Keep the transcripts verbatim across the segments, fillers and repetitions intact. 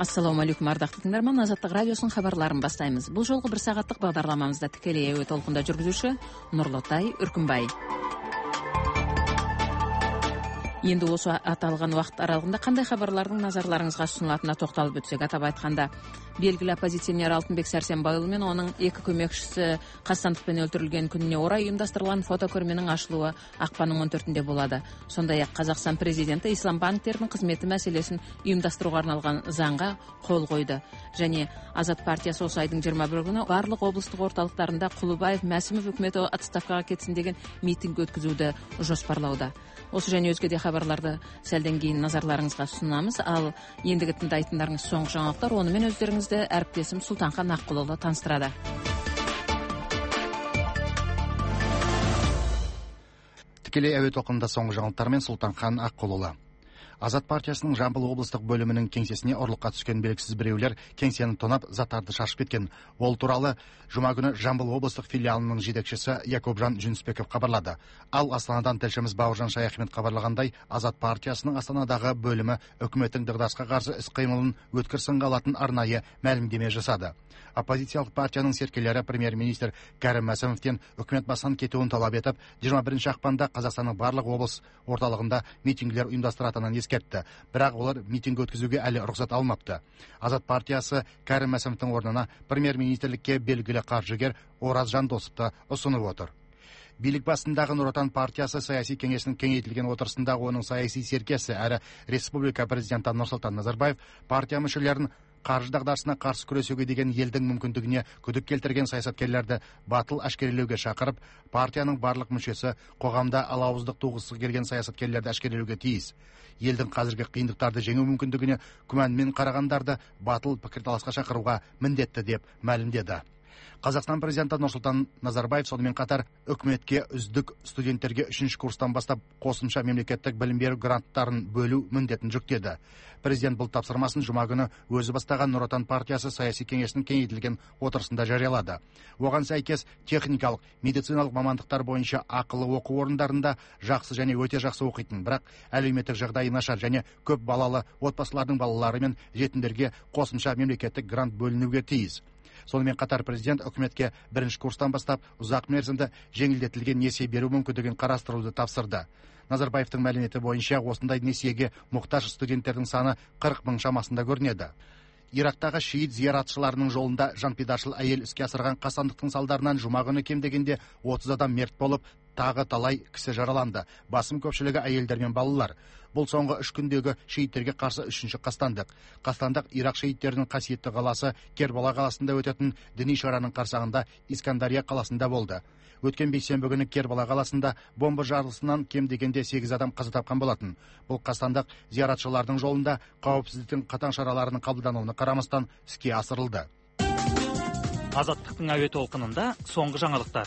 Ассаламу алейкум, ардактуу тыңдарман. Азаттык радиосунун хабарларын бастайбыз. Бул жолку бир сагаттык багдарламабызда тикелей эфир толкунда жүргүзүүчү Нурлутай Үркүнбай. Енді осы аталған уақыт аралығында қандай хабарлардың назарларыңызға ұсынылатынына тоқталып өтсек, атап айтқанда, белгілі оппозиционер Алтынбек Сәрсенбайұлы мен оның екі көмекшісі қастандықпен өлтірілген күніне орай ұйымдастырылған фотокөрменің ашылуы ақпанның он төртінде болады. Сондай-ақ Қазақстан президенті ислам банктерінің қызметі мәселесін ұйымдастыруға арналған заңға қол қойды. Және Азат партиясы осы айдың жиырма бірі күні барлық облыстық орталықтарында Құлыбаев, Мәсімов үкіметі отставкаға кетсін деген митинг өткізуді жоспарлауда. Осы және өзге де хабарларды сәлден кейін назарларыңызға ұсынамыз. Ал ендігі тыңдайтындарыңыз соңғы жаңалықтар, онымен өздеріңізді әріптесім Сұлтанхан Аққұлұлы таныстырады. Тікелей әуе толқынында соңғы жаңалықтармен Сұлтанхан Аққұлұлы. Азат партиясының Жамбыл облыстық бөлімінің кеңсесіне ұрлыққа түскен белгісіз біреулер кеңсені тонап заттарды шашып кеткен. Ол туралы жұма күні Жамбыл облыстық филиалының жетекшісі Якобжан Жүнісбеков хабарлады. Ал Астанадан тілшіміз Бауыржан Шаяхмет хабарлағандай, Азат партиясының Астанадағы бөлімі үкіметтің дағдарысқа қарсы іс-қимылын өткір сынға алатын арнайы мәлімдеме жасады. Оппозициялық партияның серкелері премьер-министр Кәрім Мәсімовтен үкімет басынан кетуін талап етіп, жиырма бірінші ақпанда Қазақстанның барлық облыс орталығында митингілер ұйымдастыратынын ескертті. Бірақ олар митинг өткізуге әлі рұқсат алмапты. Азат партиясы Кәрім Мәсімовтің орнына премьер-министрлікке белгілі қаржыгер Ораз Жандосовты ұсынып отыр. Билік басындағы Нұр Отан партиясы саяси кеңесінің кеңейтілген отырысында оның саяси серкесі әрі республика президенті Нұрсұлтан Назарбаев партия мүшелерін қаржы дағдарысына қарсы күресуге деген елдің мүмкіндігіне күдік келтірген саясаткерлерді батыл әшкерелеуге шақырып, партияның барлық мүшесі қоғамда алауыздық туғысы келген саясаткерлерді әшкерелеуге тиіс. Елдің қазіргі қиындықтарды жеңу мүмкіндігіне күмәнмен қарағандарды батыл пікірталасқа шақыруға міндетті деп мәлімдеді. Қазақстан президенті Нұрсұлтан Назарбаев сонымен қатар үкіметке үздік студенттерге үшінші курстан бастап қосымша мемлекеттік білім беру гранттарын бөлу міндетін жүктеді. Президент бұл тапсырмасын жұма күні өзі бастаған Нұр Отан партиясы саяси кеңесінің кеңейтілген отырысында жариялады. Оған сәйкес техникалық, медициналық мамандықтар бойынша ақылы оқу орындарында жақсы және өте жақсы оқитын, бірақ әлеуметтік жағдайы нашар және көп балалы отбасылардың балалары мен жетімдерге қосымша мемлекеттік грант бөлінуге тиіс. Сонымен қатар президент үкіметке бірінші курстан бастап ұзақ мерзімді жеңілдетілген несие беру мүмкіндігін қарастыруды тапсырды. Назарбаевтың мәліметі бойынша осындай несиеге мұқтаж студенттердің саны қырық мың шамасында көрінеді. Ирактағы шиит зияратшыларының жолында жанпидашыл әйел іске асырған қасандықтың салдарынан жұма күні кем дегенде отыз адам мерт болып, тағы талай кісі жараланды. Басым көпшілігі әйелдер мен балалар. Бұл соңғы үш күндегі шииттерге қарсы үшінші қастандық. Қастандық Ирак шииттерінің қасиетті қаласы Кербала қаласында өтетін діни шараның қарсаңында Искандария қаласында болды. Өткен бейсенбі күні Кербала қаласында бомба жарылысынан кем дегенде сегіз адам қаза тапқан болатын. Бұл қастандық зияратшылардың жолында қауіпсіздіктің қатаң шараларының қабылдануына қарамастан іске асырылды. Азаттықтың әуе толқынында соңғы жаңалықтар.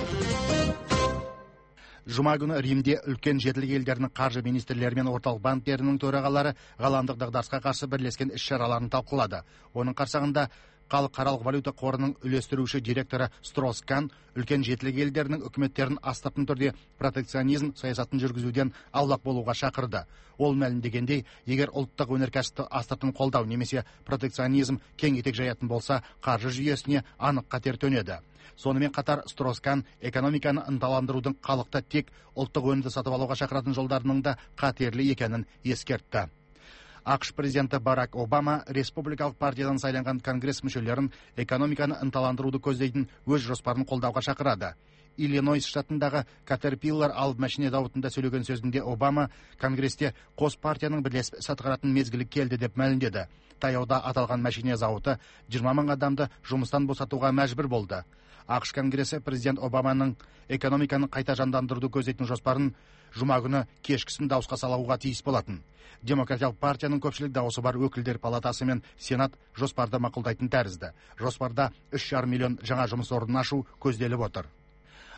Жұма күні Римде үлкен жетілік елдерінің қаржы министрлері мен орталық банктерінің төрағалары ғаламдық дағдарысқа қарсы бірлескен іс-шараларын талқылады. Оның қарсаңында Халықаралық валюта қорының үлестіруші директоры Строскан үлкен жетілік елдерінің үкіметтерін астыртын түрде протекционизм саясатын жүргізуден аулақ болуға шақырды. Ол мәлімдегендей, егер ұлттық өнеркәсіпті астыртын қолдау немесе протекционизм кең етек жаятын болса, қаржы жүйесіне анық қатер төнеді. Сонымен қатар Строскан экономиканы ынталандырудың халықты тек ұлттық өнімді сатып алуға шақыратын жолдарының да қатерлі екенін ескертті. ақш президенті Барак Обама республикалық партиядан сайланған конгресс мүшелерін экономиканы ынталандыруды көздейтін өз жоспарын қолдауға шақырады. Иллинойс штатындағы Caterpillar алып мәшине зауытында сөйлеген сөзінде Обама конгресте қос партияның бірлесіп іс атқаратын мезгілі келді деп мәлімдеді. Таяуда аталған мәшине зауыты жиырма мың адамды жұмыстан босатуға мәжбүр болды. ақш конгресі президент Обаманың экономиканы қайта жандандыруды көздейтін жоспарын жұма күні кешкісін дауысқа салуға тиіс болатын. Демократиялық партияның көпшілік дауысы бар өкілдер палатасы мен сенат жоспарды мақұлдайтын тәрізді. Жоспарда үш жарым миллион жаңа жұмыс орнын ашу көзделіп отыр.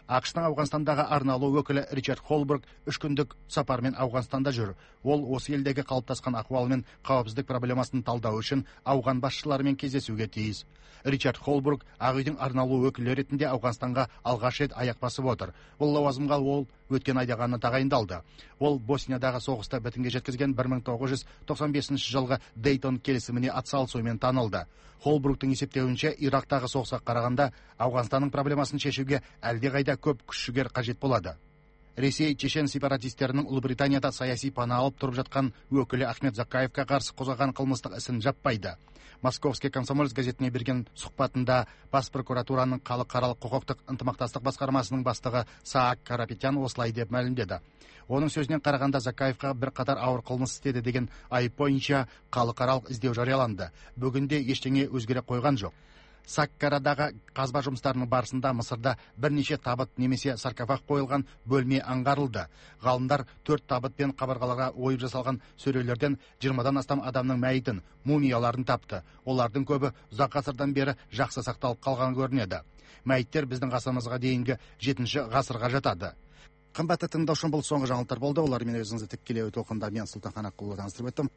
ақш-тың Ауғанстандағы арналу өкілі Ричард Холбург үш күндік сапармен Ауғанстанда жүр. Ол осы елдегі қалыптасқан ахуал мен қауіпсіздік проблемасын талдау үшін ауған басшыларымен кездесуге тиіс. Ричард Холбург Ақ үйдің арналу өкілі ретінде Ауғанстанға алғаш рет аяқ басып отыр. Бұл лауазымға ол өткен айда ғана тағайындалды. Ол Босниядағы соғысты бітімге жеткізген бір мың тоғыз жүз тоқсан бесінші жылғы Дейтон келісіміне атсалысуымен танылды. Холбургтың есептеуінше, Ирактағы соғысқа қарағанда Ауғанстанның проблемасын шешуге әлдеқайда көп күш-жігер қажет болады. Ресей чечен сепаратистерінің Ұлыбританияда саяси пана алып тұрып жатқан өкілі Ахмед Закаевқа қарсы қозғаған қылмыстық ісін жаппайды. Московский комсомолец газетіне берген сұхбатында бас прокуратураның халықаралық құқықтық ынтымақтастық басқармасының бастығы Саак Карапетян осылай деп мәлімдеді. Оның сөзінен қарағанда Закаевқа бір қатар ауыр қылмыс істеді деген айып бойынша халықаралық іздеу жарияланды. Бүгінде ештеңе өзгере қойған жоқ. Саккарадағы қазба жұмыстарының барысында Мысырда бірнеше табыт немесе саркофаг қойылған бөлме аңғарылды. Ғалымдар төрт табыт пен қабырғаларға ойып жасалған сөрелерден жиырмадан астам адамның мәйітін, мумияларын тапты. Олардың көбі ұзақ ғасырдан бері жақсы сақталып қалған көрінеді. Мәйіттер біздің ғасырымызға дейінгі жетінші ғасырға жатады. Қымбатты тыңдаушым, бұл соңғы жаңалықтар болды. Олармен өзіңізді тікелей толқында мен Сұлтанхан Аққұлы таныстырып өттім.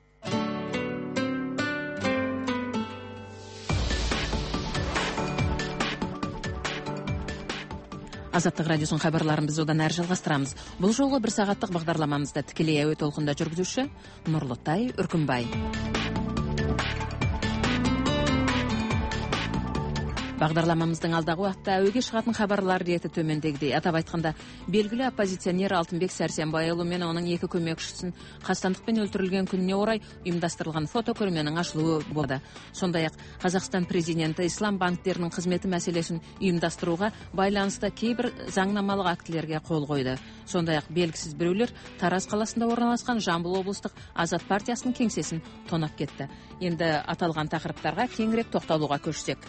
Азаттық радиосын хабарларын біз одан әрі жалғастырамыз. Бұл жолғы бір сағаттық бағдарламамызда тікелей әуе толқында жүргізуші Нұрлытай Үркімбай. Бағдарламамыздың алдағы уақытта әуеге шығатын хабарлар реті төмендегідей. Атап айтқанда, белгілі оппозиционер Алтынбек Сәрсенбайұлы мен оның екі көмекшісін қастандықпен өлтірілген күніне орай ұйымдастырылған фотокөрменің ашылуы болды. Сондай-ақ Қазақстан президенті ислам банктерінің қызметі мәселесін ұйымдастыруға байланысты кейбір заңнамалық актілерге қол қойды. Сондай-ақ белгісіз біреулер Тараз қаласында орналасқан Жамбыл облыстық Азат партиясының кеңсесін тонап кетті. Енді аталған тақырыптарға кеңірек тоқталуға көшсек.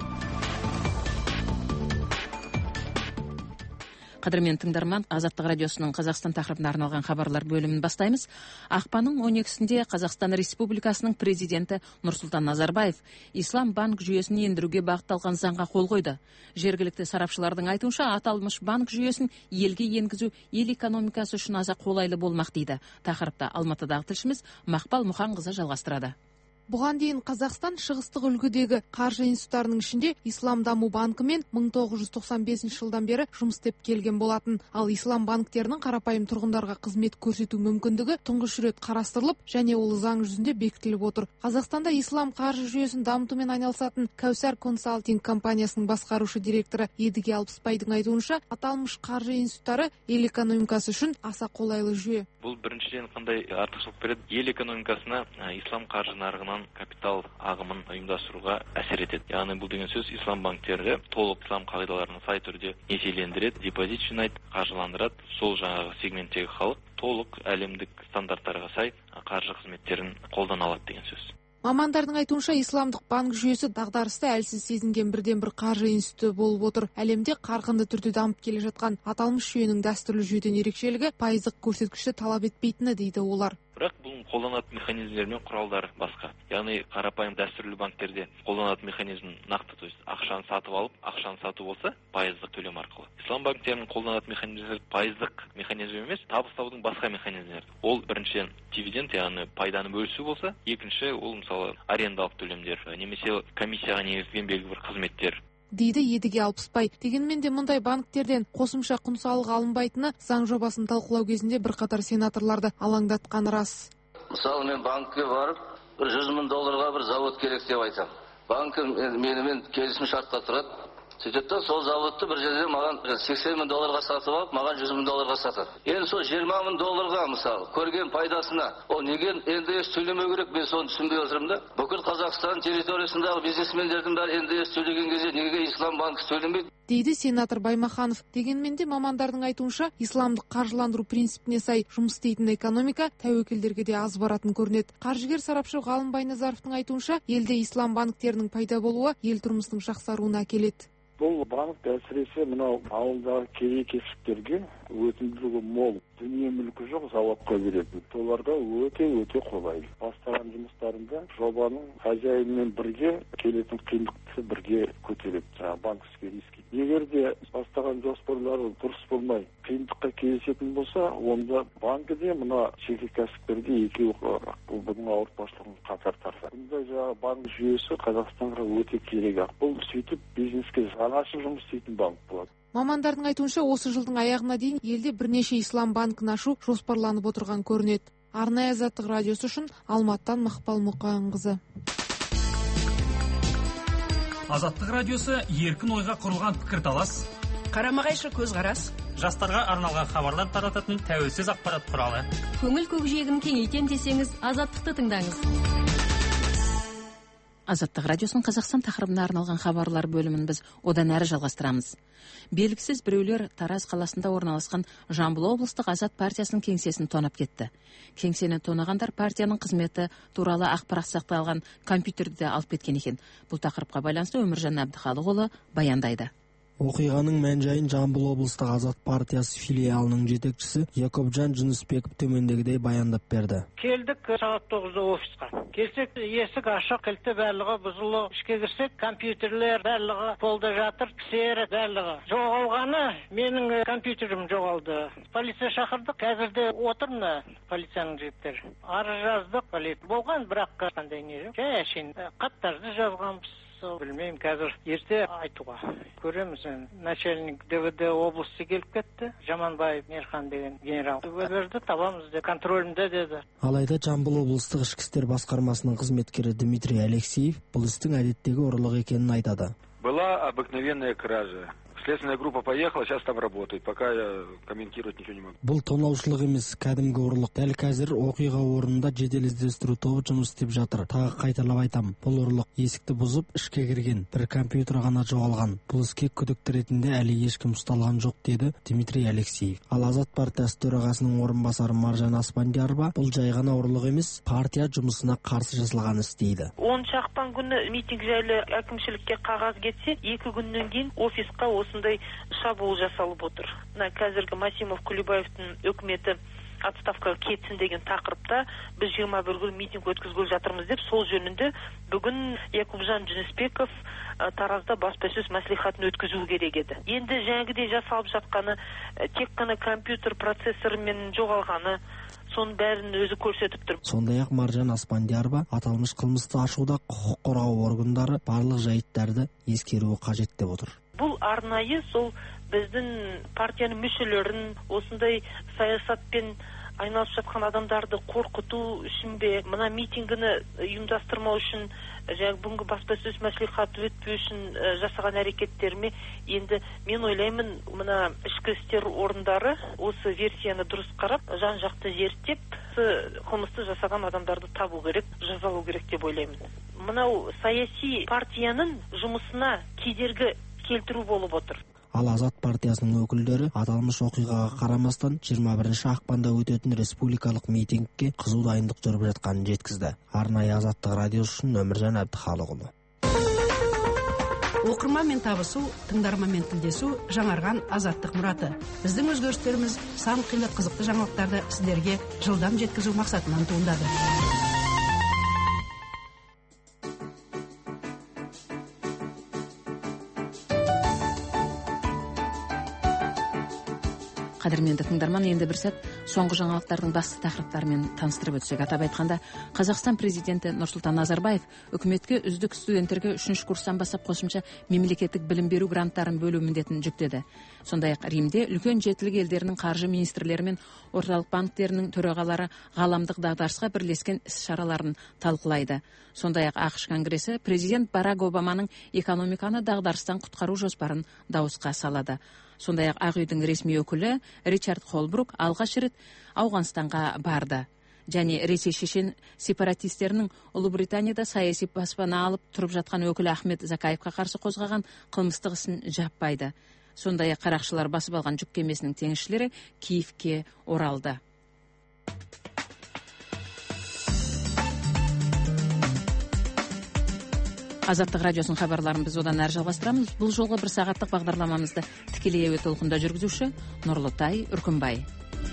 Қадірмен тыңдарман, Азаттық радиосының Қазақстан тақырыбына арналған хабарлар бөлімін бастаймыз. Ақпанның он екісінде Қазақстан Республикасының президенті Нұрсұлтан Назарбаев ислам банк жүйесін ендіруге бағытталған заңға қол қойды. Жергілікті сарапшылардың айтуынша, аталмыш банк жүйесін елге енгізу ел экономикасы үшін аса қолайлы болмақ дейді. Тақырыпта Алматыдағы тілшіміз Мақпал Мұханқызы жалғастырады. Бұған дейін Қазақстан шығыстық үлгідегі қаржы институттарының ішінде Ислам даму банкімен мың тоғыз жүз тоқсан бесінші жылдан бері жұмыс істеп келген болатын. Ал ислам банктерінің қарапайым тұрғындарға қызмет көрсету мүмкіндігі тұңғыш рет қарастырылып, және ол заң жүзінде бекітіліп отыр. Қазақстанда ислам қаржы жүйесін дамытумен айналысатын Кәусар консалтинг компаниясының басқарушы директоры Едіге Алпысбайдың айтуынша, аталмыш қаржы институттары ел экономикасы үшін аса қолайлы жүйе. Бұл біріншіден қандай артықшылық береді? Ел экономикасына ислам қаржы нарығынан капитал ағымын ұйымдастыруға әсер етеді. Яғни бұл деген сөз, ислам банктері толық ислам қағидаларына сай түрде несиелендіреді, депозит жинайды, қаржыландырады. Сол жаңағы сегменттегі халық толық әлемдік стандарттарға сай қаржы қызметтерін қолдана алады деген сөз. Мамандардың айтуынша, исламдық банк жүйесі дағдарысты әлсіз сезінген бірден бір қаржы институты болып отыр. Әлемде қарқынды түрде дамып келе жатқан аталмыш жүйенің дәстүрлі жүйеден ерекшелігі пайыздық көрсеткішті талап етпейтіні дейді олар. Бірақ бұл қолданатын механизмдер мен құралдар басқа. Яғни қарапайым дәстүрлі банктерде қолданатын механизм нақты, то есть ақшаны сатып алып, ақшаны сату болса, пайыздық төлем арқылы. Ислам банктерінің қолданатын механизмдер пайыздық механизм емес, табыстаудың басқа механизмдері. Ол біріншіден дивиденд, яғни пайданы бөлісу болса, екінші ол мысалы арендалық төлемдер, немесе комиссияға негізделген белгілі бір қызметтер. Дейді Едіге Алпысбай. Дегенмен де мұндай банктерден қосымша құн салығы алынбайтыны заң жобасын талқылау кезінде бірқатар сенаторларды алаңдатқан рас. Мысалы, мен банкке барып, бір жүз мың долларға бір завод керек деп айтам. Банкі менімен келісім шартқа тұрады. Сөйтеді, сол заводты бір жерде маған сексен мың долларға сатып алып, маған жүз мың долларға сатады. Енді сол жиырма мың долларға мысалы көрген пайдасына, ол неге эн дэ эс төлемеу керек, мен соны түсінбей отырмын да. Бүкіл Қазақстан территориясындағы бизнесмендердің бәрі эн дэ эс төлеген кезде неге ислам банкі төлемейді? Дейді сенатор Баймаханов. Дегенмен де мамандардың айтуынша, исламдық қаржыландыру принципіне сай жұмыс істейтін экономика тәуекелдерге де аз баратын көрінеді. Қаржыгер сарапшы Ғалым Байназаровтың айтуынша, елде ислам банктерінің пайда болуы ел тұрмысының жақсаруына әкеледі. Бұл банк әсіресе мынау ауылдағы кедей кепшіктерге өтімділігі мол, дүние мүлкі жоқ заводқа беретін. Оларға өте-өте қолайлы. Бастаған жұмыстарында жобаның хозяинмен бірге келетін қиындықты бірге көтереді. Жаңағы банковский риски. Егер де бастаған жоспарлары дұрыс болмай, қиындыққа кездесетін болса, онда банкі де мына жеке кәсіпкерге екеуі бұның ауыртпашылығын қатар тартады. Бұндай жаңағы банк жүйесі Қазақстанға өте керек. Бұл сөйтіп бизнеске жанашыр жұмыс істейтін банк болады. Мамандардың айтуынша, осы жылдың аяғына дейін елде бірнеше ислам банкін ашу жоспарланып отырған көрінеді. Арнайы Азаттық радиосы үшін Алматыдан Мақпал Мұқанқызы. Азаттық радиосы еркін ойға құрылған пікірталас, қарама-қайшы көзқарас, жастарға арналған хабарлар тарататын тәуелсіз ақпарат құралы. Көңіл көкжиегін кеңейтем десеңіз, Азаттықты тыңдаңыз. Азаттық радиосының Қазақстан тақырыбына арналған хабарлар бөлімін біз одан әрі жалғастырамыз. Белгісіз біреулер Тараз қаласында орналасқан Жамбыл облыстық Азат партиясының кеңсесін тонап кетті. Кеңсені тонағандар партияның қызметі туралы ақпарат сақталған компьютерді алып кеткен екен. Бұл тақырыпқа байланысты Өміржан Әбдіхалықұлы баяндайды. Оқиғаның мән-жайын Жамбыл облыстық Азат партиясы филиалының жетекшісі Якобжан Жүнісбеков төмендегідей баяндап берді. Келдік сағат тоғызда офисқа. Келсек, есік ашық, кілті барлығы бұзылы. Ішке кірсек, компьютерлер барлығы қолда жатыр, кісері барлығы. Жоғалғаны менің компьютерім жоғалды. Полиция шақырдық, қазірде отырмын полицияның жігіттері. Арыз жаздық, полиция болған, бірақ қандай не жоқ. Жай әшейін хаттарды жазғанбыз. Білмеймін, қазір ерте айтуға. Көреміз, начальник ДВД облысы келіп кетті. Жаманбаев Мерхан деген генерал. ДВД табамыз де, контролінде деді. Алайда Жамбыл облыстық ішкі істер басқармасының қызметкері Дмитрий Алексеев бұл істің әдеттегі ұрлық екенін айтады. Была обыкновенная кража. Следственная группа поехала, сейчас там работает, пока я комментировать ничего не могу. Бұл тонаушылық емес, кәдімгі ұрлық. Дәл қазір оқиға орнында жедел іздестіру тобы жұмыс істеп жатыр. Тағы қайталап айтам, бұл ұрлық. Есікті бұзып, ішке кірген, бір компьютер ғана жоғалған. Бұл іске күдікті ретінде әлі ешкім ұсталған жоқ, деді Дмитрий Алексеев. Ал Азат партиясы төрағасының орынбасары Маржан Аспандиярова бұл жай ғана ұрлық емес, партия жұмысына қарсы жасалған іс дейді. оныншы ақпан күні митинг жайлы әкімшілікке қағаз кетсе, екі күннен кейін офисқа осындай шабуыл жасалып отыр. Қазіргі Масимов Күлібаевтың өкіметі отставкаға кетсін деген тақырыпта біз жиырма бір күн митинг өткізгелі жатырмыз деп, сол жөнінде бүгін Якубжан Жүнісбеков Таразда баспасөз мәслихатын өткізу керек еді. Енді жаңағыдай жасалып жатқаны тек қана компьютер процессорымен жоғалғаны, соның бәрін өзі көрсетіп тұр. Сондай-ақ Маржан Аспандиярова аталмыш қылмысты ашуда құқық қорғау органдары барлық жайттарды ескеруі қажет деп отыр. Бұл арнайы сол біздің партияның мүшелерін осындай саясатпен айналысып жатқан адамдарды қорқыту үшін бе, мына митингіні ұйымдастырмау үшін, жаңағы бүгінгі баспасөз мәслихаты өтпеу үшін жасаған әрекеттеріме, енді мен ойлаймын, мына ішкі істер орындары осы версияны дұрыс қарап, жан-жақты зерттеп, қылмысты жасаған адамдарды табу керек, жазалау керек деп ойлаймын. Мынау саяси партияның жұмысына кедергі келтіру болып отыр. Ал Азат партиясының өкілдері аталмыш оқиғаға қарамастан жиырма бірінші ақпанда өтетін республикалық митингке қызу дайындық жүріп жатқанын жеткізді. Арнайы Азаттық радиосы үшін Өміржан Әбдіхалықұлы. Оқырманмен табысу, тыңдарманмен тілдесу жаңарған Азаттық мұраты. Біздің өзгерістеріміз сан қилы қызықты жаңалықтарды сіздерге жылдам жеткізу мақсатынан туындады. Қадірменді тыңдарман, енді бір сәт соңғы жаңалықтардың басты тақырыптарымен таныстырып өтсек. Атап айтқанда, Қазақстан президенті Нұрсұлтан Назарбаев үкіметке үздік студенттерге үшінші курстан бастап қосымша мемлекеттік білім беру гранттарын бөлу міндетін жүктеді. Сондай-ақ Римде үлкен жетілік елдерінің қаржы министрлері мен орталық банктерінің төрағалары ғаламдық дағдарысқа бірлескен іс-шараларын талқылайды. Сондай-ақ ақш Конгресі президент Барак Обаманың экономиканы дағдарыстан құтқару жоспарын дауысқа салады. Сондай-ақ Ақ үйдің ресми өкілі Ричард Холбрук алғаш рет Ауғанстанға барды. Және Ресей шешен сепаратистерінің Ұлыбританияда саяси баспана алып тұрып жатқан өкілі Ахмет Закаевқа қарсы қозғаған қылмыстық ісін жаппайды. Сондай-ақ қарақшылар басып алған жүк кемесінің теңізшілері Киевке оралды. Азаттық радиосының хабарларын біз одан әрі жалғастырамыз. Бұл жолғы бір сағаттық бағдарламамызды тікелей әуе толқында жүргізуші Нұрлытай Үркімбай.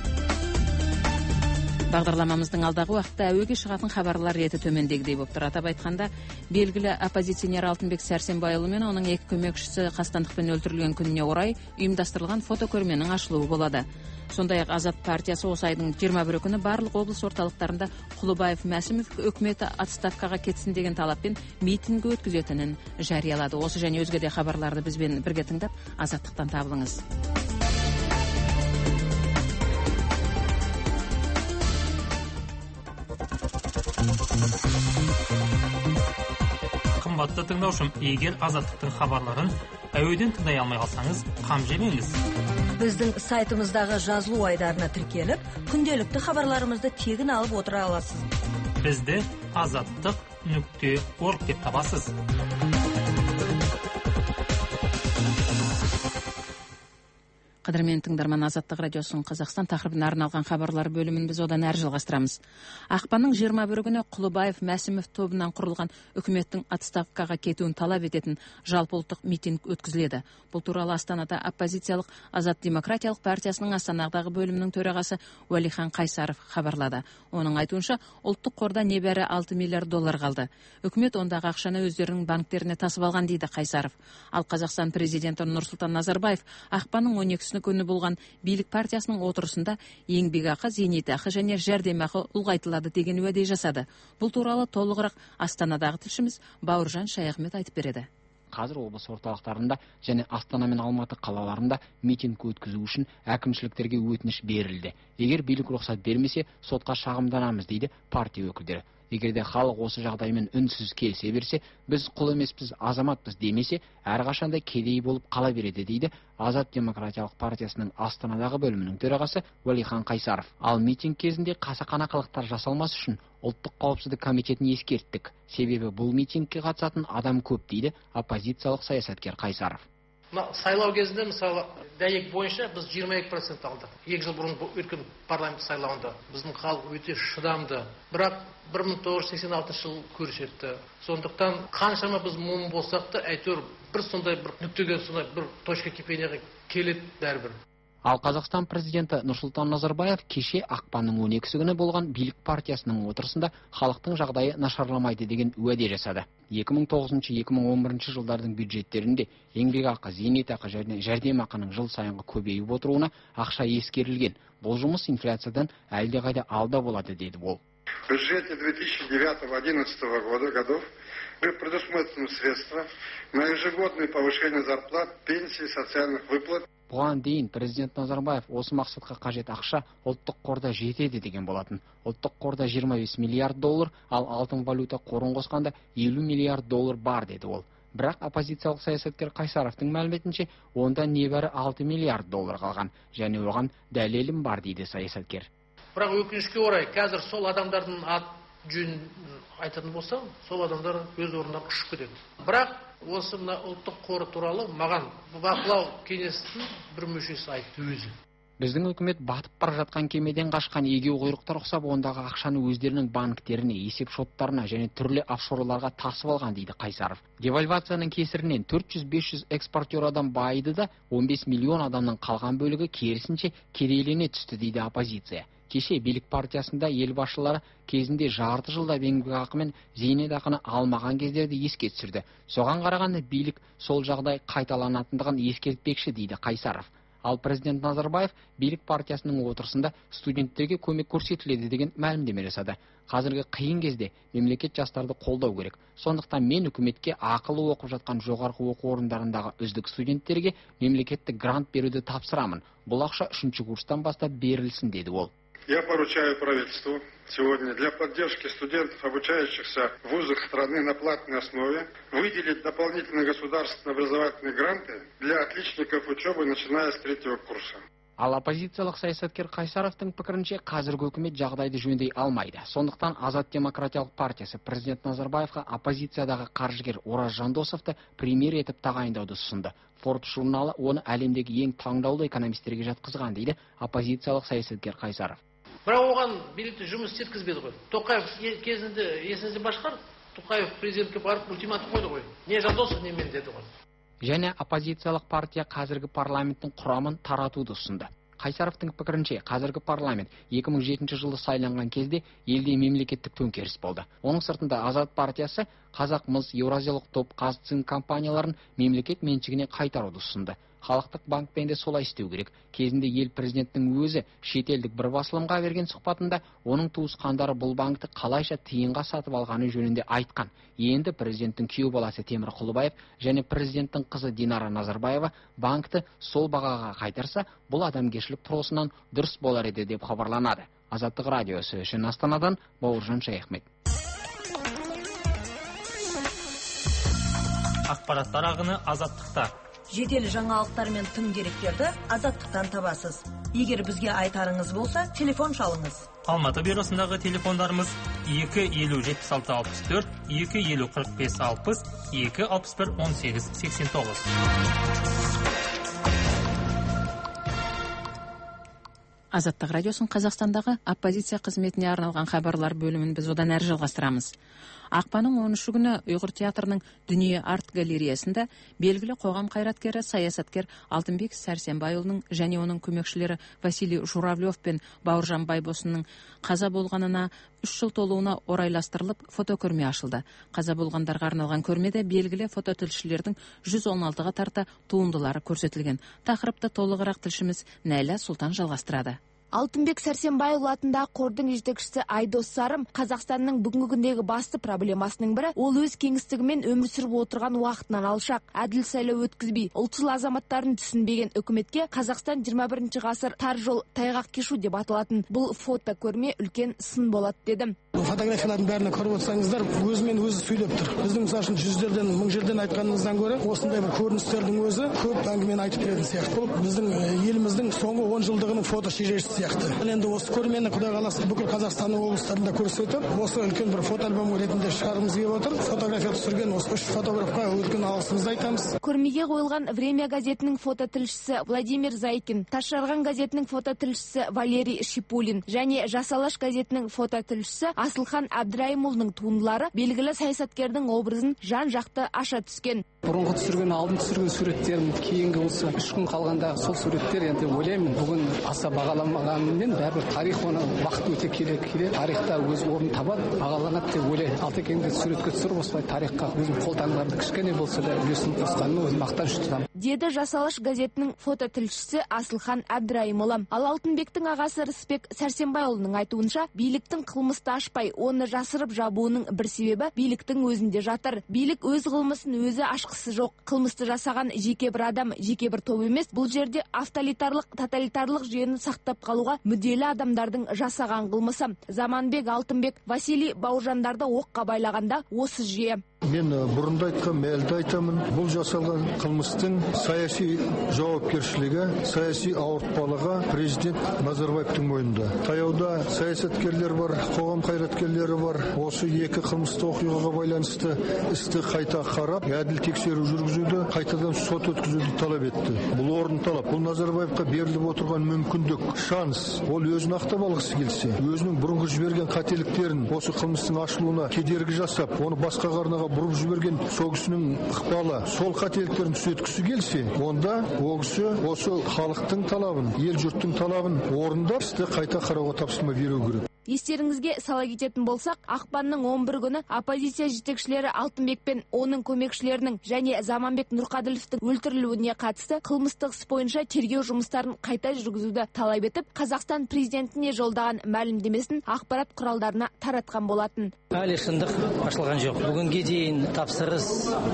Бағдарламамыздың алдағы уақытта әуеге шығатын хабарлар реті төмендегідей болып тұр. Атап айтқанда, белгілі оппозиционер Алтынбек Сәрсенбайұлы мен оның екі көмекшісі қастандықпен өлтірілген күніне орай ұйымдастырылған фотокөрменің ашылуы болады. Сондай-ақ Азат партиясы осы айдың жиырма бірі күні барлық облыс орталықтарында Құлыбаев Мәсімов үкіметі отставкаға кетсін деген талаппен митингі өткізетінін жариялады. Осы және өзге де хабарларды бізбен бірге тыңдап, Азаттықтан табылыңыз. Қымбатты тыңдаушым, егер Азаттықтың хабарларын әуеден тыңдай алмай қалсаңыз, қам жемеңіз. Біздің сайтымыздағы жазылу айдарына тіркеліп, күнделікті хабарларымызды тегін алып отыра аласыз. Бізді азаттық нүкте орг деп табасыз. Қадірмен тыңдарман, Азаттық радиосының Қазақстан тақырыбына арналған хабарлар бөлімін біз одан әрі жалғастырамыз. Ақпанның жиырма бірі күні Құлыбаев Мәсімов тобынан құрылған үкіметтің отставкаға кетуін талап ететін жалпыұлттық митинг өткізіледі. Бұл туралы Астанада оппозициялық Азат демократиялық партиясының Астанадағы бөлімінің төрағасы Уәлихан Қайсаров хабарлады. Оның айтуынша, ұлттық қорда небәрі алты миллиард доллар қалды. Үкімет ондағы ақшаны өздерінің банктеріне тасып алған дейді Қайсаров. Ал Қазақстан президенті Нұрсұлтан Назарбаев ақпанның он екісі күні болған билік партиясының отырысында еңбекақы, зейнетақы және жәрдемақы ұлғайтылады деген уәде жасады. Бұл туралы толығырақ Астанадағы тілшіміз Бауыржан Шаяхмет айтып береді. Қазір облыс орталықтарында және Астана мен Алматы қалаларында митинг өткізу үшін әкімшіліктерге өтініш берілді. Егер билік рұқсат бермесе, сотқа шағымданамыз дейді партия өкілдері. Егер де халық осы жағдаймен үнсіз келсе берсе, біз құл емеспіз, азаматпыз демесе, әрқашанда кедей болып қала береді дейді Азат демократиялық партиясының Астанадағы бөлімінің төрағасы Уәлихан Қайсаров. Ал митинг кезінде қасақана қылықтар жасалмас үшін ұлттық қауіпсіздік комитетін ескерттік. Себебі бұл митингке қатысатын адам көп дейді оппозициялық саясаткер Қайсаров. Сайлау кезінде, мысалы, дәйек бойынша біз жиырма екі процент алдық. Екі жыл бұрын өткен парламент сайлауында біздің халық өте шыдамды. Бірақ бір мың тоғыз жүз сексен алтыншы жыл көрсетті. Сондықтан қаншама біз момын болсақ та, әйтеуір бір сондай бір нүктеден сондай бір точка кипениеге келеді бәрібір. Ал Қазақстан президенті Нұрсұлтан Назарбаев кеше ақпанның он екісі күні болған билік партиясының отырысында халықтың жағдайы нашарламайды деген уәде жасады. екі мың тоғызыншы - екі мың он бірінші жылдардың бюджеттерінде еңбекақы, зейнетақы және жәрдемақының жыл сайынғы көбейіп отыруына ақша ескерілген. Бұл жұмыс инфляциядан әлдеқайда алда болады деді ол. В бюджете две тысячи девятого — две тысячи одиннадцатого года годов предусмотрены средства на ежегодное повышение зарплат, пенсий, социальных выплат. Бұған дейін президент Назарбаев осы мақсатқа қажет ақша ұлттық қорда жетеді деген болатын. Ұлттық қорда жиырма бес миллиард доллар, ал алтын валюта қорын қосқанда елу миллиард доллар бар деді ол. Бірақ оппозициялық саясаткер Қайсаровтың мәліметінше, онда небәрі алты миллиард доллар қалған, және оған дәлелім бар дейді саясаткер. Бірақ өкінішке орай, қазір сол адамдардың ат жөнін айтатын болсам, сол адамдар өз орнынан ұшып кетеді. Бірақ осы мына ұлттық қоры туралы маған бақылау кеңесінің бір мүшесі айтты өзі. Біздің үкімет батып бара жатқан кемеден қашқан егеу құйрықтар ұқсап, ондағы ақшаны өздерінің банктеріне, есеп шоттарына және түрлі офшорларға тасып алған дейді Қайсаров. Девальвацияның кесірінен төрт жүз - бес жүз экспортер адам байыды да, он бес миллион адамның қалған бөлігі керісінше кедейлене түсті дейді оппозиция. Кеше билік партиясында ел басшылары кезінде жарты жылда еңбекақы мен зейнетақыны алмаған кездерді еске түсірді. Соған қарағанда билік сол жағдай қайталанатындығын ескертпекші дейді Қайсаров. Ал президент Назарбаев билік партиясының отырысында студенттерге көмек көрсетіледі деген мәлімдеме жасады. Қазіргі қиын кезде мемлекет жастарды қолдау керек. Сондықтан мен үкіметке ақылы оқып жатқан жоғарғы оқу орындарындағы үздік студенттерге мемлекеттік грант беруді тапсырамын. Бұл ақша үшінші курстан бастап берілсін деді ол. Я поручаю правительству сегодня для поддержки студентов, обучающихся в вузах страны на платной основе, выделить дополнительные государственные образовательные гранты для отличников учебы, начиная с третьего курса. Ал оппозициялық саясаткер Қайсаровтың пікірінше, қазіргі үкімет жағдайды жөндей алмайды. Сондықтан Азат демократиялық партиясы президент Назарбаевқа оппозициядағы қаржыгер Ораз Жандосовты премьер етіп тағайындауды ұсынды. Forbes журналы оны әлемдегі ең таңдаулы экономистерге жатқызған дейді оппозициялық саясаткер Қайсаров. Бірақ оған билікті жұмыс істеткізбеді ғой. Тоқаев кезінде есіңізде бар шығар, Тоқаев президентке барып ультиматум қойды ғой. Не жазосың немен деді ғой. Және оппозициялық партия қазіргі парламенттің құрамын таратуды ұсынды. Қайсаровтың пікірінше, қазіргі парламент екі мың жетінші жылы сайланған кезде елде мемлекеттік төңкеріс болды. Оның сыртында Азат партиясы Қазақмыс, Еуразиялық топ, Қазцинк компанияларын мемлекет меншігіне қайтаруды ұсынды. Халықтық банкпен де солай істеу керек. Кезінде ел президенттің өзі шетелдік бір басылымға берген сұхбатында оның туысқандары бұл банкті қалайша тиынға сатып алғаны жөнінде айтқан. Енді президенттің күйеу баласы Темір Құлыбаев және президенттің қызы Динара Назарбаева банкті сол бағаға қайтарса, бұл адамгершілік тұрғысынан дұрыс болар еді деп хабарланады. Азаттық радиосы үшін Астанадан Бауыржан Шаяхмет. Ақпараттар ағыны Азаттықта. Жедел жаңалықтар мен тың деректерді Азаттықтан табасыз. Егер бізге айтарыңыз болса, телефон шалыңыз. Алматы бюросындағы телефондарымыз екі елу жетпіс алты алпыс төрт, екі елу қырық бес алпыс, екі алпыс бір он сегіз сексен тоғыз. Азаттық радиосын Қазақстандағы оппозиция қызметіне арналған хабарлар бөлімін біз одан әрі жалғастырамыз. Ақпанның он үші күні Ұйғыр театрының Дүние арт галереясында белгілі қоғам қайраткері, саясаткер Алтынбек Сәрсенбайұлының және оның көмекшілері Василий Журавлев пен Бауыржан Байбосынның қаза болғанына үш жыл толуына орайластырылып фотокөрме ашылды. Қаза болғандарға арналған көрмеде белгілі фототілшілердің жүз он алтыға тарта туындылары көрсетілген. Тақырыпты толығырақ тілшіміз Нәйлә Сұлтан жалғастырады. Алтынбек Сәрсенбайұлы атындағы қордың жетекшісі Айдос Сарым Қазақстанның бүгінгі күндегі басты проблемасының бірі ол өз кеңістігімен өмір сүріп отырған уақытынан алшақ, әділ сайлау өткізбей, ұлтшыл азаматтарын түсінбеген үкіметке Қазақстан жиырма бірінші ғасыр тар жол тайғақ кешу деп аталатын бұл фото көрме үлкен сын болады дедім. Фотографиялардың бәріне көріп отырсаңыздар, өзімен өзі сөйлеп тұр. Біздің мысалы үшін жүздерден, мың жерден айтқанымыздан гөрі осындай бір көріністердің өзі көп әңгімені айтып беретін сияқты. Бұл біздің еліміздің соңғы он жылдығының фото шежіресі сияқты. Енді осы көрмені Құдай қаласа бүкіл Қазақстанның облыстарында көрсетіп, осы үлкен бір фотоальбом ретінде шығарғымыз келіп отыр. Фотография түсірген осы үш фотографқа үлкен алғысымызды айтамыз. Көрмеге қойылған Время газетінің фототілшісі Владимир Зайкин, Тасжарған газетінің фототілшісі Валерий Шипулин және Жас Алаш газетінің фототілшісі Асылхан Әбдірайымұлының туындылары белгілі саясаткердің образын жан-жақты аша түскен. Бұрынғы түсірген, алдын түсірген суреттерім, кейінгі осы үш күн қалғандағы сол суреттер, енді ойлаймын, бүгін аса бағаламағанымен бәрібір тарих оны уақыт өте келе келе тарихта өз орнын табады, бағаланады деп ойлаймын. Алтекеңді суретке түсіріп осылай тарихқа өзім қолтаңбамды кішкене болса да үлесін қосқаныма өзім мақтаныш тұтамын. Деді Жас Алаш газетінің фототілшісі Асылхан Әбдірайымұлы. Ал Алтынбектің ағасы Рысбек Сәрсенбайұлының айтуынша, биліктің қылмысты ашпай, оны жасырып жабуының бір себебі биліктің өзінде жатыр. Билік өз қылмысын өзі ашқысы жоқ. Қылмысты жасаған жеке бір адам, жеке бір топ емес. Бұл жерде авторитарлық, тоталитарлық жүйені сақтап қалуға мүдделі адамдардың жасаған қылмысы. Заманбек, Алтынбек, Василий Бауыржандарды оққа байлағанда осы жүйе. Мен бұрында айтқан, мәлді айтамын. Бұл жасалған қылмыстың саяси жауапкершілігі, саяси ауыртпалығы президент Назарбаевтың мойнында. Таяуда саясаткерлер бар, қоғам қайраткерлері бар. Осы екі қылмысты оқиғаға байланысты істі қайта қарап, әділ тексеру жүргізуді, қайтадан сот өткізуді талап етті. Бұл орын талап. Бұл Назарбаевқа беріліп отырған мүмкіндік, шанс. Ол өзін ақтап алғысы келсе, өзінің бұрынғы жіберген қателіктерін осы қылмыстың ашылуына кедергі жасап, оны басқа арнаға бұрып жіберген сол кісінің ықпалы, сол қателіктерін түзеткісі келсе, онда ол кісі осы халықтың талабын, ел жұрттың талабын орындап, істі қайта қарауға тапсырма беру керек. Естеріңізге сала кететін болсақ, ақпанның он бір күні оппозиция жетекшілері Алтынбек пен оның көмекшілерінің және Заманбек Нұрқаділовтің өлтірілуіне қатысты қылмыстық іс бойынша тергеу жұмыстарын қайта жүргізуді талап етіп, Қазақстан президентіне жолдаған мәлімдемесін ақпарат құралдарына таратқан болатын. Әлі шындық ашылған жоқ. Бүгінге дейін тапсырыс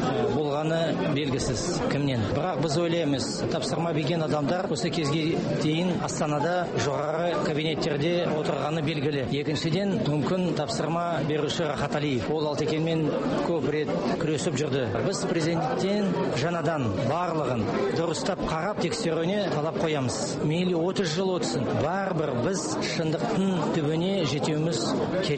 болғаны белгісіз кімнен. Бірақ біз ойлаймыз, тапсырма берген адамдар осы кезге дейін Астанада жоғары кабинеттерде отырғаны белгілі. Екіншіден, мүмкін тапсырма беруші Рахат Алиев. Ол Алтекеңмен көп рет күресіп жүрді. Біз президенттен жаңадан барлығын дұрыстап қарап тексеруіне талап қоямыз. Мейлі отыз жыл өтсін, барыбір біз шындықтың түбіне жетуіміз керек.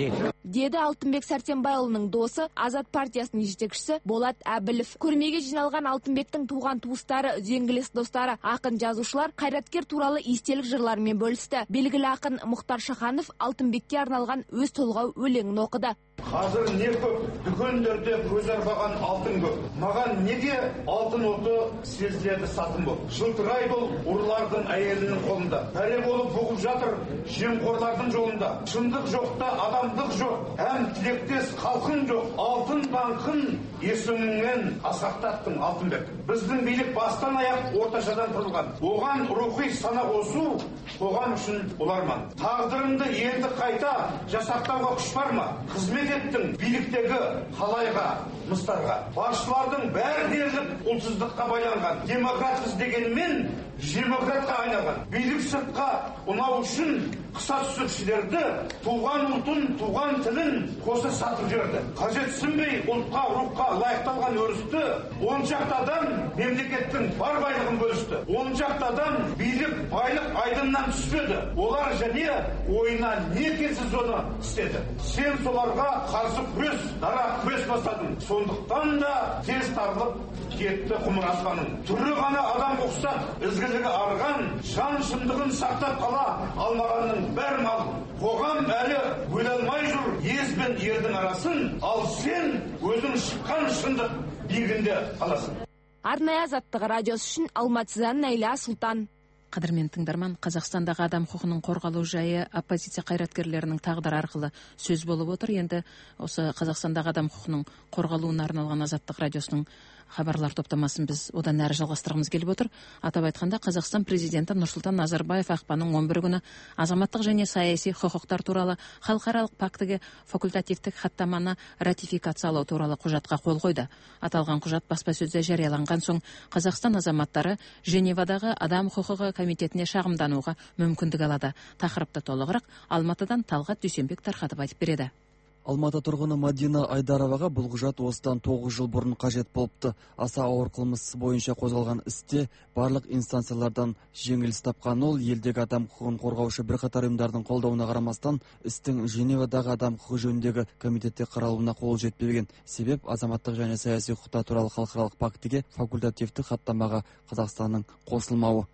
деді Алтынбек Сәрсенбайұлының досы, Азат партиясының жетекшісі Болат Әбілов. Көрмеге жиналған Алтынбектің туған туыстары, үзеңгілес достары, ақын жазушылар қайраткер туралы естелік жырлармен бөлісті. Белгілі ақын Мұхтар Шаханов Алтынбекке арналған өз толғау өлеңін оқыды. Қазір не көп, дүкендерде көз арбаған алтын көп. Маған неге алтын оты сезіледі сатым болып. Жылтырай бұл ұрылардың әйелінің қолында. Пәре болып бұғып жатыр жемқорлардың жолында. Шындық жоқта адамдық жоқ, әм тілектес халқын жоқ. Алтын банкын есіміңмен асқақтаттың Алтынбек. Біздің билік бастан аяқ орташадан құрылған. Оған рухи сана қосу қоғам үшін ұларман. Тағдырымды енді қайта жасақтауға күш бар ма? Қызмет еттің биліктегі қалайға, мұстарға. Басшылардың бәрі дерлік ұлтсыздыққа байланған. Демократпыз дегенмен демократқа айналған. Билік сыртқа ұнау үшін қыса түсіршілерді туған ұлтын, туған тілін қоса сатып жіберді. Қажетсінбей ұлтқа, рухқа лайықталған өрісті он шақты адам мемлекеттің бар байлығын бөлісті. он шақты адам билік, байлық айдыннан түспеді. Олар және ойына не келсіз оны істеді. Сен соларға қарсы күрес, дара күрес бастадың. Сондықтан да тез тарылып кетті құмыр аспаның. Түрі ғана адам ұқсап, ізгілігі арған, жан шындығын сақтап қала алмағанның бәрі мал. Қоғам әлі бөле алмай жүр ез бен ердің арасын, ал сен өзің шыққан шындық биігінде қаласың. Арнайы Азаттық радиосы үшін Алматыдан Найла Сұлтан. Қадірмен тыңдарман, Қазақстандағы адам құқығының қорғалу жайы оппозиция қайраткерлерінің тағдыры арқылы сөз болып отыр. Енді осы Қазақстандағы адам құқығының қорғалуына арналған Азаттық радиосының хабарлар топтамасын біз одан әрі жалғастырғымыз келіп отыр. Атап айтқанда, Қазақстан президенті Нұрсұлтан Назарбаев ақпанның он бірі күні азаматтық және саяси құқықтар туралы халықаралық пактіге факультативтік хаттаманы ратификациялау туралы құжатқа қол қойды. Аталған құжат баспасөзде жарияланған соң Қазақстан азаматтары Женевадағы адам құқығы комитетіне шағымдануға мүмкіндік алады. Тақырыпты толығырақ Алматыдан Талғат Дүйсенбек тарқатып айтып береді. Алматы тұрғыны Мадина Айдароваға бұл құжат осыдан тоғыз жыл бұрын қажет болыпты. Аса ауыр қылмыс бойынша қозғалған істе барлық инстанциялардан жеңіліс тапқан ол, елдегі адам құқығын қорғаушы бірқатар ұйымдардың қолдауына қарамастан істің Женевадағы адам құқығы жөніндегі комитетте қаралуына қол жетпеген. Себеп азаматтық және саяси құқықтар туралы халықаралық пактіге факультативті хаттамаға Қазақстанның қосылмауы.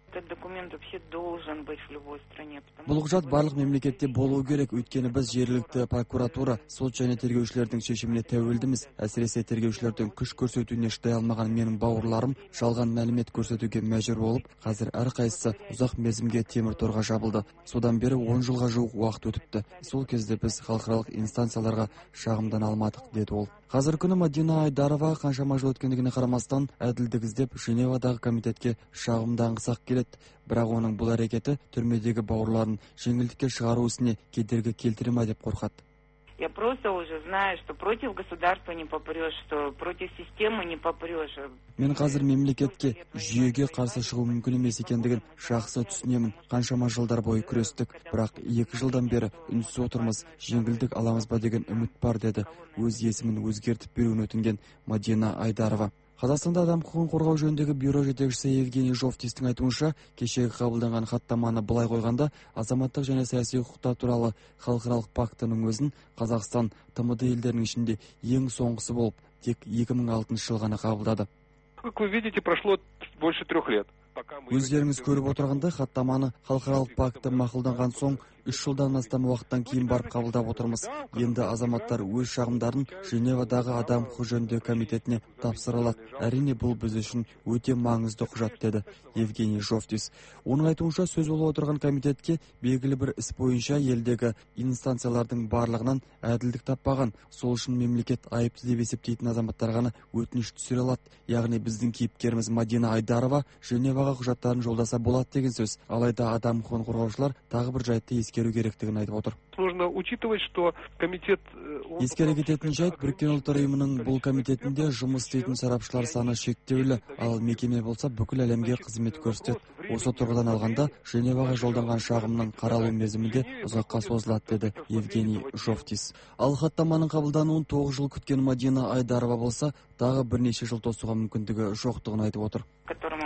Бұл құжат барлық мемлекетте болуы керек, өйткені біз жергілікті прокуратура, сот және тергеушілердің шешіміне тәуелдіміз. Әсіресе тергеушілердің күш көрсетуіне шыдай алмаған менің бауырларым жалған мәлімет көрсетуге мәжбүр болып, қазір әрқайсысы ұзақ мерзімге темір торға жабылды. Содан бері он жылға жуық уақыт өтіпті. Сол кезде біз халықаралық инстанцияларға шағымдана алмадық, деді ол. Қазір күні Мадина Айдарова қаншама жыл өткендігіне қарамастан әділдік іздеп Женевадағы комитетке шағымданғысы келеді. Бірақ оның бұл әрекеті түрмедегі бауырларын жеңілдікке шығару ісіне кедергі келтіре ме деп қорқады. Я просто уже знаю, что против государства не попрешь, что против системы не попрешь. Мен қазір мемлекетке, жүйеге қарсы шығу мүмкін емес екендігін жақсы түсінемін. Қаншама жылдар бойы күрестік, бірақ екі жылдан бері үнсіз отырмыз, жеңілдік аламыз ба деген үміт бар, деді өз есімін өзгертіп беруін өтінген Мадина Айдарова. Қазақстанда адам құқығын қорғау жөніндегі бюро жетекшісі Евгений Жовтистің айтуынша, кешегі қабылданған хаттаманы былай қойғанда, азаматтық және саяси құқықтар туралы халықаралық пактінің өзін Қазақстан Т М Д елдерінің ішінде ең соңғысы болып, тек екі мың алтыншы жыл ғана қабылдады. Как вы видите, прошло больше трех лет. Өздеріңіз көріп отырғандай, хаттаманы халықаралық пакті мақұлданған соң үш жылдан астам уақыттан кейін барып қабылдап отырмыз. Енді азаматтар өз шағымдарын Женевадағы адам құқығы жөніндегі комитетіне тапсыра алады. Әрине, бұл біз үшін өте маңызды құжат, деді Евгений Жовтис. Оның айтуынша, сөз болып отырған комитетке белгілі бір іс бойынша елдегі инстанциялардың барлығынан әділдік таппаған. Сол үшін мемлекет айыпты деп есептейтін азаматтар ғана өтініш түсіре алады. Яғни біздің кейіпкеріміз Мадина Айдарова Женеваға құжаттарын жолдаса болады деген сөз. Алайда адам құқығын қорғаушылар тағы бір жайтты ескеру керектігін айтып отыр. Нужно учитывать, что комитет... Ескере кететін жайт, Біріккен ұлттар ұйымының бұл комитетінде жұмыс істейтін сарапшылар саны шектеулі, ал мекеме болса бүкіл әлемге қызмет көрсетеді. Осы тұрғыдан алғанда, Женеваға жолданған шағымның қаралу мерзімінде ұзаққа созылады, деді Евгений Жовтис. Ал хаттаманың қабылдануын тоғыз жыл күткен Мадина Айдарова болса, тағы бірнеше жыл тосуға мүмкіндігі жоқтығын айтып отыр.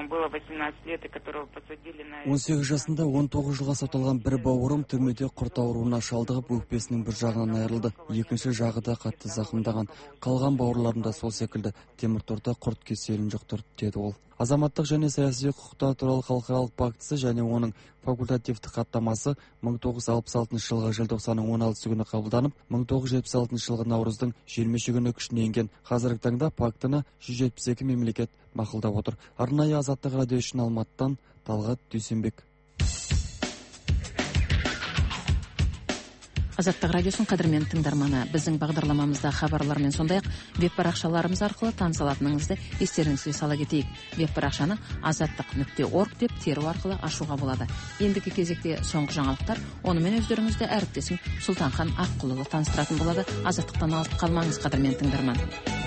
которому было восемнадцать лет и которого посадили на... он сегіз жасында он тоғыз жылға сотталған бір бауырым түрмеде құрт ауруына шалдығып өкпесінің бір жағынан айырылды. Екінші жағы да қатты зақымдаған. Қалған бауырларым да сол секілді темір торда құрт кеселін жұқтырды, деді ол. Азаматтық және саяси құқықтар туралы халықаралық пактісі және оның факультативті хаттамасы мың тоғыз жүз алпыс алтыншы жылғы желтоқсанның он алтысы күні қабылданып, мың тоғыз жүз жетпіс алтыншы жылғы наурыздың жиырмасы күні күшіне енген. Қазіргі таңда пактіні жүз жетпіс екі мемлекет мақұлдап отыр. Арнайы Азаттық радио үшін Алматыдан Талғат Дүйсенбек. Азаттық радиосын қадірмен тыңдарманы, біздің бағдарламамызда хабарлармен сондай-ақ веб парақшаларымыз арқылы таныса алатыныңызды естеріңізге сала кетейік. Веб парақшаны азаттық нүкте орг деп теру арқылы ашуға болады. Ендігі кезекте соңғы жаңалықтар, онымен өздеріңізді әріптесім Сұлтанхан Аққұлұлы таныстыратын болады. Азаттықтан алып қалмаңыз, қадірмен тыңдарман.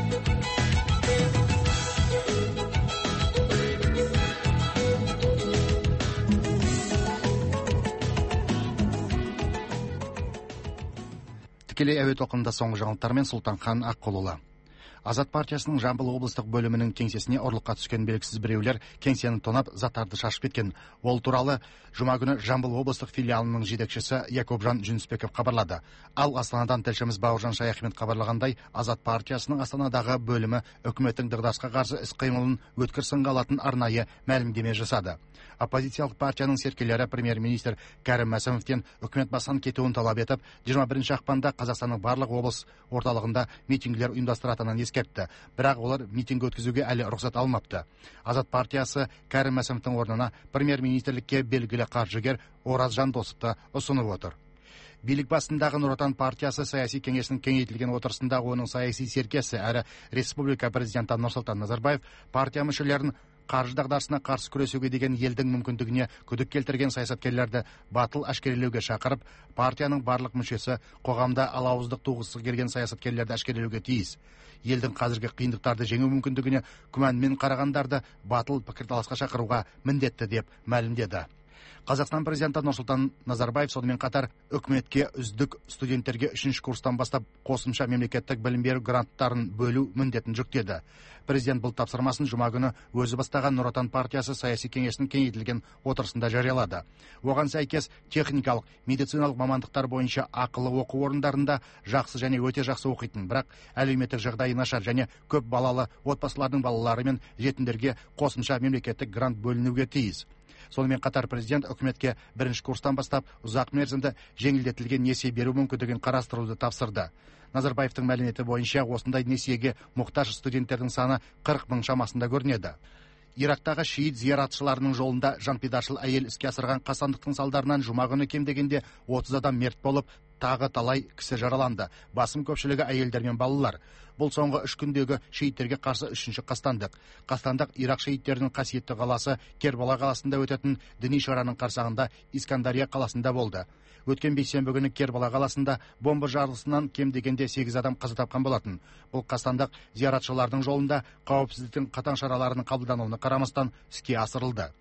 Тікелей әуе толқынында соңғы жаңалықтармен Сұлтанхан Аққұлұлы. Азат партиясының Жамбыл облыстық бөлімінің кеңсесіне ұрлыққа түскен белгісіз біреулер кеңсені тонап, заттарды шашып кеткен. Ол туралы жұма күні Жамбыл облыстық филиалының жетекшісі Якобжан Жүнісбеков хабарлады. Ал Астанадан тілшіміз Бауыржан Шаяхмет хабарлағандай, Азат партиясының Астанадағы бөлімі үкіметтің дағдарысқа қарсы іс-қимылын өткір сынға алатын арнайы мәлімдеме жасады. Оппозициялық партияның серкелері премьер-министр Кәрім Мәсімовтен үкімет басынан кетуін талап етіп, жиырма бірінші ақпанда Қазақстанның барлық облыс орталығында митингілер ұйымдастыратынын ескертті. Бірақ олар митинг өткізуге әлі рұқсат алмапты. Азат партиясы Кәрім Мәсімовтің орнына премьер-министрлікке белгілі қаржыгер Ораз Жандосовты ұсынып отыр. Билік басындағы Нұр Отан партиясы саяси кеңесінің кеңейтілген отырысында оның саяси серкесі әрі республика президенті Нұрсұлтан Назарбаев партия мүшелерін қаржы дағдарысына қарсы күресуге деген елдің мүмкіндігіне күдік келтірген саясаткерлерді батыл әшкерелеуге шақырып, партияның барлық мүшесі қоғамда алауыздық туғысы келген саясаткерлерді әшкерелеуге тиіс. Елдің қазіргі қиындықтарды жеңу мүмкіндігіне күмәнмен қарағандарды батыл пікірталасқа шақыруға міндетті деп мәлімдеді. Қазақстан президенті Нұрсұлтан Назарбаев сонымен қатар үкіметке үздік студенттерге үшінші курстан бастап қосымша мемлекеттік білім беру гранттарын бөлу міндетін жүктеді. Президент бұл тапсырмасын жұма күні өзі бастаған Нұр Отан партиясы саяси кеңесінің кеңейтілген отырысында жариялады. Оған сәйкес техникалық, медициналық мамандықтар бойынша ақылы оқу орындарында жақсы және өте жақсы оқитын, бірақ әлеуметтік жағдайы нашар және көп балалы отбасылардың балалары мен жетімдерге қосымша мемлекеттік грант бөлінуге тиіс. Сонымен қатар президент үкіметке бірінші курстан бастап ұзақ мерзімді жеңілдетілген несие беру мүмкіндігін қарастыруды тапсырды. Назарбаевтың мәліметі бойынша осындай несиеге мұқтаж студенттердің саны қырық мың шамасында көрінеді. Ирактағы шиит зияратшыларының жолында жанпидаршыл әйел іске асырған қасандықтың салдарынан жұма күні кем дегенде отыз адам мерт болып, тағы талай кісі жараланды. Басым көпшілігі әйелдер мен балалар. Бұл соңғы үш күндегі шииттерге қарсы үшінші қастандық. Қастандық Ирак шииттерінің қасиетті қаласы Кербала қаласында өтетін діни шараның қарсаңында Искандария қаласында болды. Өткен бейсенбі күні Кербала қаласында бомба жарылысынан кем дегенде сегіз адам қаза тапқан болатын. Бұл қастандық зияратшылардың жолында қауіпсіздіктің қатаң шараларының қабылдануына қарамастан іске асырылды.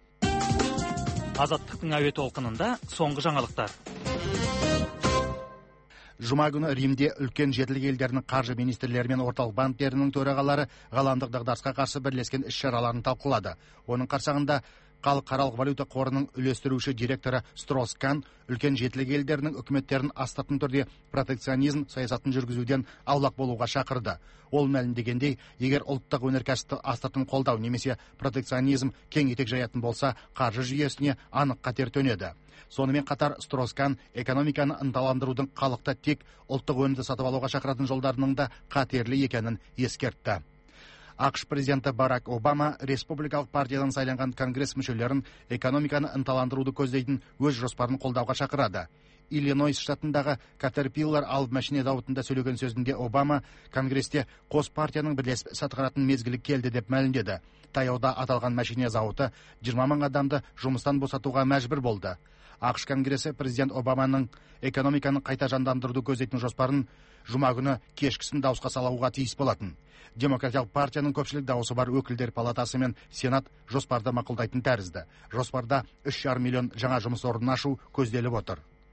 Азаттықтың әуе толқынында соңғы жаңалықтар. Жұма күні Римде үлкен жетілік елдерінің қаржы министрлері мен орталық банктерінің төрағалары ғаламдық дағдарысқа қарсы бірлескен іс-шараларын талқылады. Оның қарсаңында Халықаралық валюта қорының үлестіруші директоры Строскан үлкен жетілік елдерінің үкіметтерін астыртын түрде протекционизм саясатын жүргізуден аулақ болуға шақырды. Ол мәлімдегендей, егер ұлттық өнеркәсіпті астыртын қолдау немесе протекционизм кең етек жаятын болса, қаржы жүйесіне анық қатер төнеді. Сонымен қатар Строскан экономиканы ынталандырудың халықты тек ұлттық өнімді сатып алуға шақыратын жолдарының да қатерлі екенін ескертті. ақш президенті Барак Обама республикалық партиядан сайланған конгресс мүшелерін экономиканы ынталандыруды көздейтін өз жоспарын қолдауға шақырады. Иллинойс штатындағы Caterpillar алып мәшине зауытында сөйлеген сөзінде Обама конгресте қос партияның бірлесіп іс атқаратын мезгілі келді деп мәлімдеді. Таяуда аталған мәшине зауыты жиырма мың адамды жұмыстан босатуға мәжбүр болды. ақш конгресі президент Обаманың экономиканы қайта жандандыруды көздейтін жоспарын жұма күні кешкісін дауысқа салуға тиіс болатын. Демократиялық партияның көпшілік дауысы бар өкілдер палатасы мен сенат жоспарды мақұлдайтын тәрізді. Жоспарда үш жарым миллион жаңа жұмыс орнын ашу көзделіп отыр.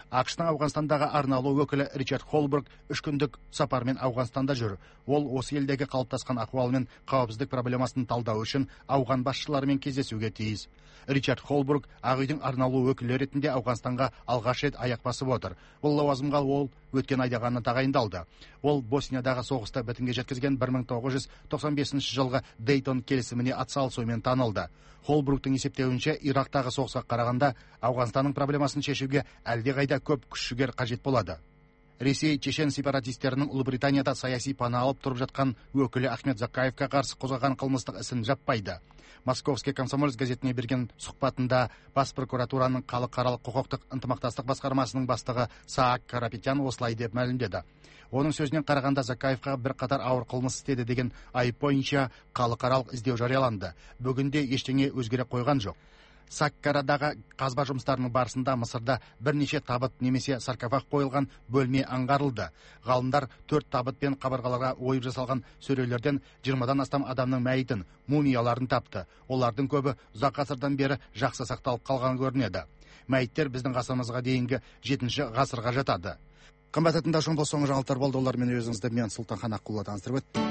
ақш-тың Ауғанстандағы арнаулы өкілі Ричард Холберг үш күндік сапармен Ауғанстанда жүр. Ол осы елдегі қалыптасқан ахуал мен қауіпсіздік проблемасын талдау үшін ауған басшыларымен кездесуге тиіс. Ричард Холберг Ақ үйдің арнаулы өкілі ретінде Ауғанстанға алғаш рет аяқ басып отыр. Бұл лауазымға ол өткен айда ғана тағайындалды. Ол Босниядағы соғысты бітімге жеткізген бір мың тоғыз жүз тоқсан бесінші жылғы Дейтон келісіміне атсалысуымен танылды. Холбергтің есептеуінше, Ирактағы соғысқа қарағанда Ауғанстанның проблемасын шешуге әлдеқайда көп күш-жігер қажет болады. Ресей чечен сепаратистерінің Ұлыбританияда саяси пана алып тұрып жатқан өкілі Ахмет Закаевқа қарсы қозғаған қылмыстық ісін жаппайды. Московский комсомолец газетіне берген сұхбатында бас прокуратураның халықаралық құқықтық ынтымақтастық басқармасының бастығы Саак Карапетян осылай деп мәлімдеді. Оның сөзінен қарағанда Закаевқа бір қатар ауыр қылмыс істеді деген айып бойынша халықаралық іздеу жарияланды. Бүгінде ештеңе өзгере қойған жоқ. Саккарадағы қазба жұмыстарының барысында Мысырда бірнеше табыт немесе саркофаг қойылған бөлме аңғарылды. Ғалымдар төрт табыт пен қабырғаларға ойып жасалған сөрелерден жиырмадан астам адамның мәйітін, мумияларын тапты. Олардың көбі ұзақ ғасырдан бері жақсы сақталып қалған көрінеді. Мәйіттер біздің ғасырымызға дейінгі жетінші ғасырға жатады. Қымбатты тыңдаушылар, бұл соңғы жаңалықтар болды. Олармен өзіңізді мен Сұлтанхан Аққұлова таныстырып өттім.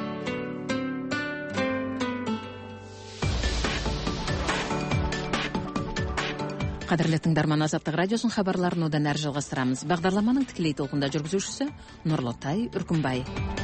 Қадірлі тыңдарман, Азаттық радиосын хабарларын одан әрі жалғастырамыз. Бағдарламаның тікелей толқында жүргізушісі Нұрлытай Үркімбай.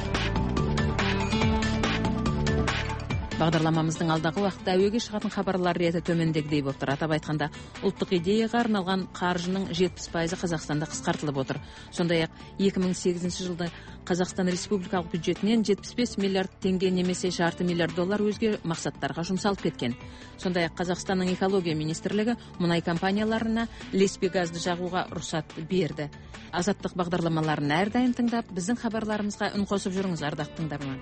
Бағдарламамыздың алдағы уақытта әуеге шығатын хабарлар реті төмендегідей болып тұр. Атап айтқанда, ұлттық идеяға арналған қаржының жетпіс пайызы Қазақстанда қысқартылып отыр. Сондай-ақ екі мың сегізінші жылды Қазақстан Республикалық бюджетінен жетпіс бес миллиард теңге немесе жарты миллиард доллар өзге мақсаттарға жұмсалып кеткен. Сондай-ақ Қазақстанның экология министрлігі мұнай компанияларына ілеспе газды жағуға рұқсат берді. Азаттық бағдарламаларын әрдайым тыңдап, біздің хабарларымызға үн қосып жүріңіз, ардақты тыңдарман.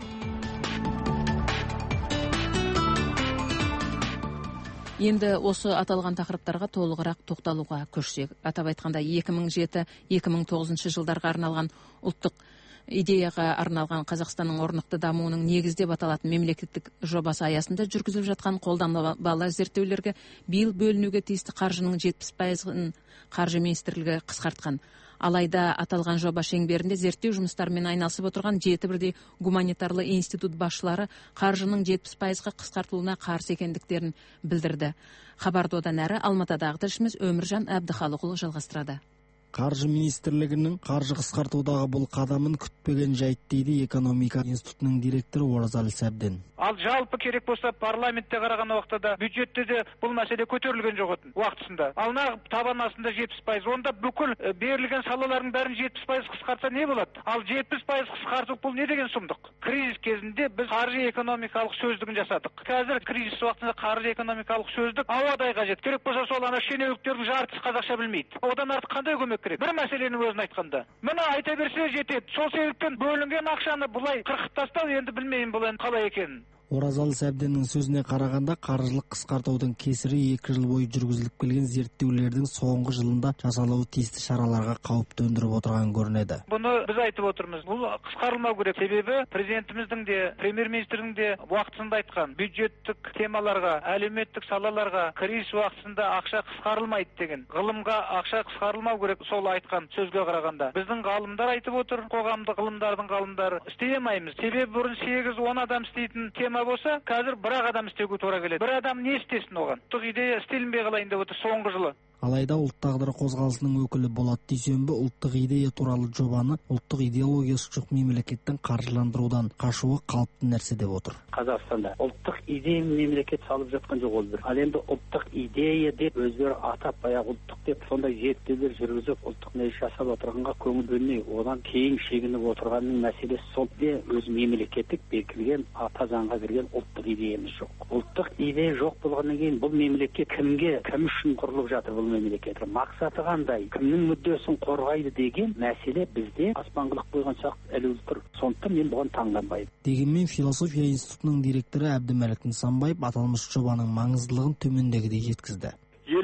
Енді осы аталған тақырыптарға толығырақ тоқталуға көшсек. Атап айтқанда екі мың жеті - екі мың тоғызыншы жылдарға арналған ұлттық идеяға арналған Қазақстанның орнықты дамуының негізі деп аталатын мемлекеттік жобасы аясында жүргізіліп жатқан қолданбалы зерттеулерге биыл бөлінуге тиісті қаржының жетпіс пайызын қаржы министрлігі қысқартқан. Алайда аталған жоба шеңберінде зерттеу жұмыстарымен айналысып отырған жеті бірдей гуманитарлы институт басшылары қаржының жетпіс пайызға қысқартылуына қарсы екендіктерін білдірді. Хабарды одан әрі Алматыдағы тілшіміз Өміржан Әбдіхалықұлы жалғастырады. Қаржы министрлігінің қаржы қысқартудағы бұл қадамын күтпеген жайт дейді экономика институтының директоры Оразалы Сәбден. Ал жалпы керек болса парламентте қараған уақытта да бюджетте де бұл мәселе көтерілген жоқ еді уақытысында. Ал нағып табан астында жетпіс пайыз. Онда бүкіл берілген салалардың бәрін жетпіс пайыз қысқартса не болады? Ал жетпіс пайыз қысқарту бұл не деген сұмдық? Кризис кезінде біз қаржы экономикалық сөздігін жасадық. Қазір кризис уақытында қаржы экономикалық сөздік ауадай қажет. Керек болса сол ана шенеуніктердің жартысы қазақша білмейді. Одан артық қандай көмек керек? Бір мәселенің өзін айтқанда. Мына айта берсе жетеді. Сол себептен бөлінген ақшаны бұлай қырқып тастау енді білмеймін бұл енді қалай екенін. Оразалы Сәбденнің сөзіне қарағанда қаржылық қысқартудың кесірі екі жыл бойы жүргізіліп келген зерттеулердің соңғы жылында жасалуы тиісті шараларға қауіп төндіріп отырған көрінеді. Бұны біз айтып отырмыз. Бұл қысқарылмау керек. Себебі президентіміздің де, премьер-министрдің де уақытысында айтқан бюджеттік темаларға, әлеуметтік салаларға кризис уақытысында ақша қысқарылмайды деген. Ғылымға ақша қысқарылмау керек сол айтқан сөзге қарағанда. Біздің ғалымдар айтып отыр, қоғамдық ғылымдардың ғалымдары істей алмаймыз. Себебі бұрын сегіз он адам істейтін тема болса, қазір бір ақ адам істеуге тура келеді. Бір адам не істесін оған? Ұлттық идея істелінбей қалайын деп отыр соңғы жылы. Алайда ұлт тағдыры қозғалысының өкілі Болат Дүйсенбі ұлттық идея туралы жобаны ұлттық идеологиясы жоқ мемлекеттің қаржыландырудан қашуы қалыпты нәрсе деп отыр. Қазақстанда ұлттық идея мемлекет салып жатқан жоқ ол бір. Ал енді ұлттық идея деп өздері атап баяғы ұлттық деп сондай зерттеулер жүргізіп ұлттық не жасап отырғанға көңіл бөлмей, одан кейін шегініп отырғанның мәселесі сол де өз мемлекеттік бекілген ата заңға кірген ұлттық идеямыз жоқ. Ұлттық идея жоқ болғаннан кейін бұл мемлекет кімге, кім үшін құрылып жатыр бұл мемлекет? Мақсаты қандай? Кімнің мүддесін қорғайды деген мәселе бізде аспанғылық қойған сияқты ілулі тұр. Сондықтан мен бұған таңданбаймын. Дегенмен философия институтының директоры Әбдімәлік Нысанбаев аталмыш жобаның маңыздылығын төмендегідей жеткізді. Еліміздегі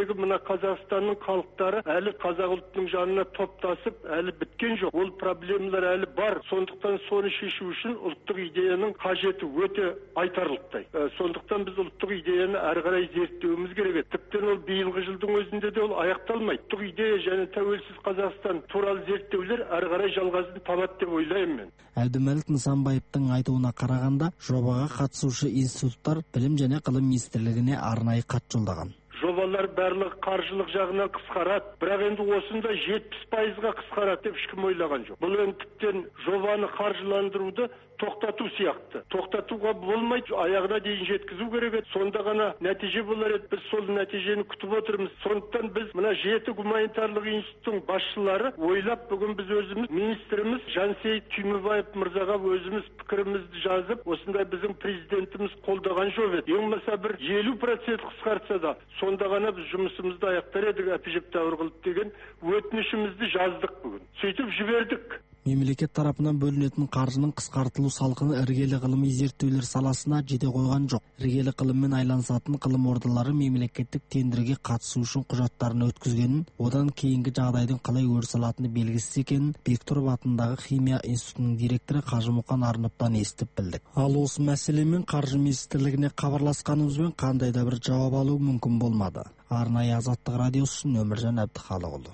жердегі мына Қазақстанның халықтары әлі қазақ ұлтының жанына топтасып әлі біткен жоқ. Ол проблемалар әлі бар. Сондықтан соны шешу үшін ұлттық идеяның қажеті өте айтарлықтай. Сондықтан біз ұлттық идеяны әрі қарай зерттеуіміз керек. Тіптен ол биылғы жылдың өзінде де ол аяқталмайды. Ұлттық идея және тәуелсіз Қазақстан туралы зерттеулер әрі қарай жалғасын табады деп ойлаймын мен. Әбдімәлік Нысанбаевтың айтуына қарағанда, жобаға қатысушы институттар білім және ғылым министрлігіне арнайы хат жолдаған. Жобалар барлығы қаржылық жағынан қысқарады, бірақ енді осында жетпіс пайызға қысқарады деп ешкім ойлаған жоқ. Бұл енді тіптен жобаны қаржыландыруды тоқтату сияқты. Тоқтатуға болмайды, аяғына дейін жеткізу керек еді. Сонда ғана нәтиже болар еді. Біз сол нәтижені күтіп отырмыз. Сондықтан біз мына жеті гуманитарлық институттың басшылары ойлап, бүгін біз өзіміз министріміз Жансейіт Түймебаев мырзаға өзіміз пікірімізді жазып, осындай біздің президентіміз қолдаған жоқ еді. Ең болмаса бір елу процент қысқартса да, сонда ғана біз жұмысымызды аяқтар едік, әбдіжаппар қылып деген өтінішімізді жаздық бүгін. Сөйтіп жібердік. Мемлекет тарапынан бөлінетін қаржының қысқартылу салқыны іргелі ғылыми зерттеулер саласына жете қойған жоқ. Іргелі ғылыммен айланысатын ғылым ордалары мемлекеттік тендерге қатысу үшін құжаттарын өткізгенін, одан кейінгі жағдайдың қалай өріс алатыны белгісіз екенін Бектұров атындағы химия институтының директоры Қажымұқан Арнаптан естіп білдік. Ал осы мәселемен қаржы министрлігіне хабарласқанымызбен қандай да бір жауап алу мүмкін болмады. Арнайы Азаттық радиосы үшін Өміржан Әбдіхалықұлы.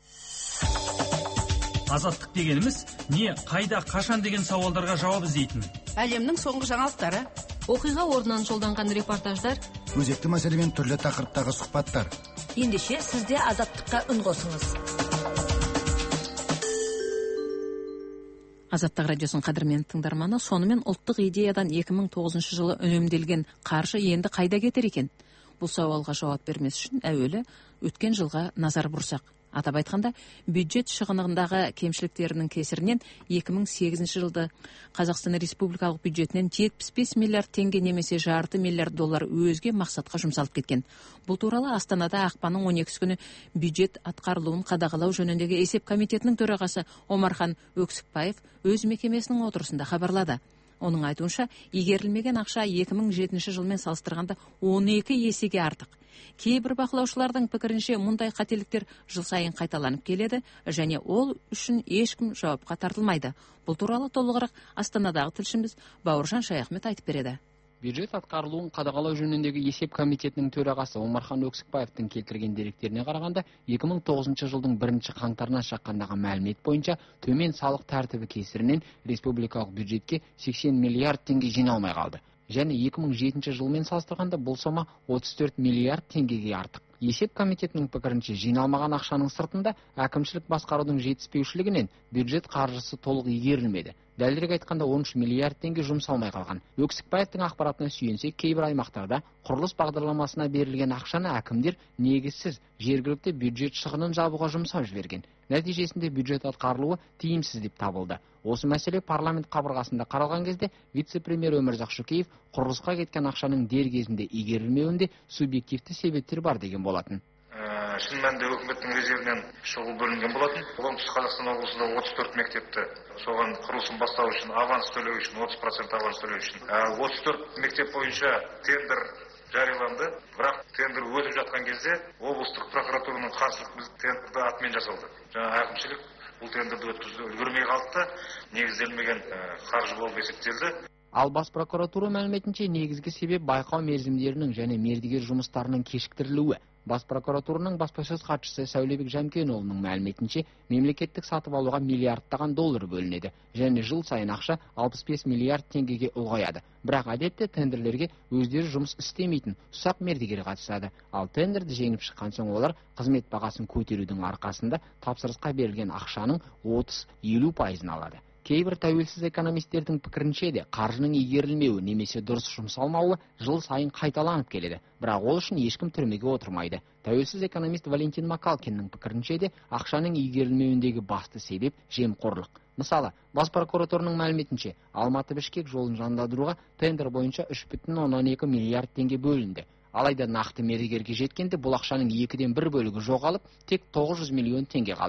Азаттық дегеніміз не, қайда, қашан деген сауалдарға жауап іздейтін. Әлемнің соңғы жаңалықтары, оқиға орнынан жолданған репортаждар, өзекті мәселемен түрлі тақырыптағы сұхбаттар. Ендеше сізде Азаттыққа үн қосыңыз. Азаттық радиосын қадірмен тыңдарманы, сонымен ұлттық идеядан екі мың тоғызыншы жылы үнемделген қаржы енді қайда кетер екен? Бұл сауалға жауап бермес үшін әуелі өткен жылға назар бұрсақ. Атап айтқанда, бюджет шығынындағы кемшіліктерінің кесірінен екі мың сегізінші жылды Қазақстан Республикалық бюджетінен жетпіс бес миллиард теңге немесе жарты миллиард доллар өзге мақсатқа жұмсалып кеткен. Бұл туралы Астанада ақпанның он екісі күні бюджет атқарылуын қадағалау жөніндегі есеп комитетінің төрағасы Омархан Өксікбаев өз мекемесінің отырысында хабарлады. Оның айтуынша, игерілмеген ақша екі мың жетінші жылмен салыстырғанда он екі есеге артық. Кейбір бақылаушылардың пікірінше мұндай қателіктер жыл сайын қайталанып келеді және ол үшін ешкім жауапқа тартылмайды. Бұл туралы толығырақ Астанадағы тілшіміз Бауыржан Шаяхмет айтып береді. Бюджет атқарылуын қадағалау жөніндегі есеп комитетінің төрағасы Омархан Өксікбаевтың келтірген деректеріне қарағанда, екі мың тоғызыншы жылдың бірінші қаңтарына шаққандағы мәлімет бойынша төмен салық тәртібі кесірінен республикалық бюджетке сексен миллиард теңге жиналмай қалды. Және екі мың жетінші жылмен салыстырғанда бұл сома отыз төрт миллиард теңгеге артық. Есеп комитетінің пікірінше, жиналмаған ақшаның сыртында әкімшілік басқарудың жетіспеушілігінен бюджет қаржысы толық игерілмеді. Дәлірек айтқанда он үш миллиард теңге жұмсалмай қалған. Өксікбаевтың ақпаратына сүйенсек, кейбір аймақтарда құрылыс бағдарламасына берілген ақшаны әкімдер негізсіз жергілікті бюджет шығынын жабуға жұмсап жіберген. Нәтижесінде бюджет атқарылуы тиімсіз деп табылды. Осы мәселе парламент қабырғасында қаралған кезде вице-премьер Өмірзақ Шөкеев құрылысқа кеткен ақшаның дер кезінде игерілмеуінде субъективті себептер бар деген болатын. Шын мәнінде өкіметтің резервінен шығу бөлінген болатын. Оңтүстік Қазақстан облысында отыз төрт мектепті соған құрылысын бастау үшін аванс төлеу үшін отыз процент аванс төлеу үшін отыз төрт мектеп бойынша тендер жарияланды. Бірақ тендер өтіп жатқан кезде облыстық прокуратураның қарсылығы тендерді атымен жасалды. Жаңа әкімшілік бұл тендерді өткізуге үлгермей қалды, негізделмеген қаржы болып есептелді. Ал бас прокуратура мәліметінше негізгі себеп байқау мерзімдерінің және мердігер жұмыстарының кешіктірілуі. Бас прокуратураның баспасөз хатшысы Сәулебек Жәмкенұлының мәліметінше мемлекеттік сатып алуға миллиардтаған доллар бөлінеді және жыл сайын ақша алпыс бес миллиард теңгеге ұлғаяды. Бірақ әдетте тендерлерге өздері жұмыс істемейтін ұсақ мердігер қатысады. Ал тендерді жеңіп шыққан соң олар қызмет бағасын көтерудің арқасында тапсырысқа берілген ақшаның отыз елу пайызын алады. Кейбір тәуелсіз экономистердің пікірінше де қаржының игерілмеуі немесе дұрыс жұмсалмауы жыл сайын қайталанып келеді. Бірақ ол үшін ешкім түрмеге отырмайды. Тәуелсіз экономист Валентин Макалкиннің пікірінше де ақшаның игерілмеуіндегі басты себеп жемқорлық. Мысалы, бас прокуратураның мәліметінше Алматы-Бішкек жолын жандандыруға тендер бойынша үш бүтін оннан екі миллиард теңге бөлінді. Алайда нақты мердігерге жеткенде бұл ақшаның екіден бір бөлігі жоғалып, тек тоғыз жүз миллион теңге қалды.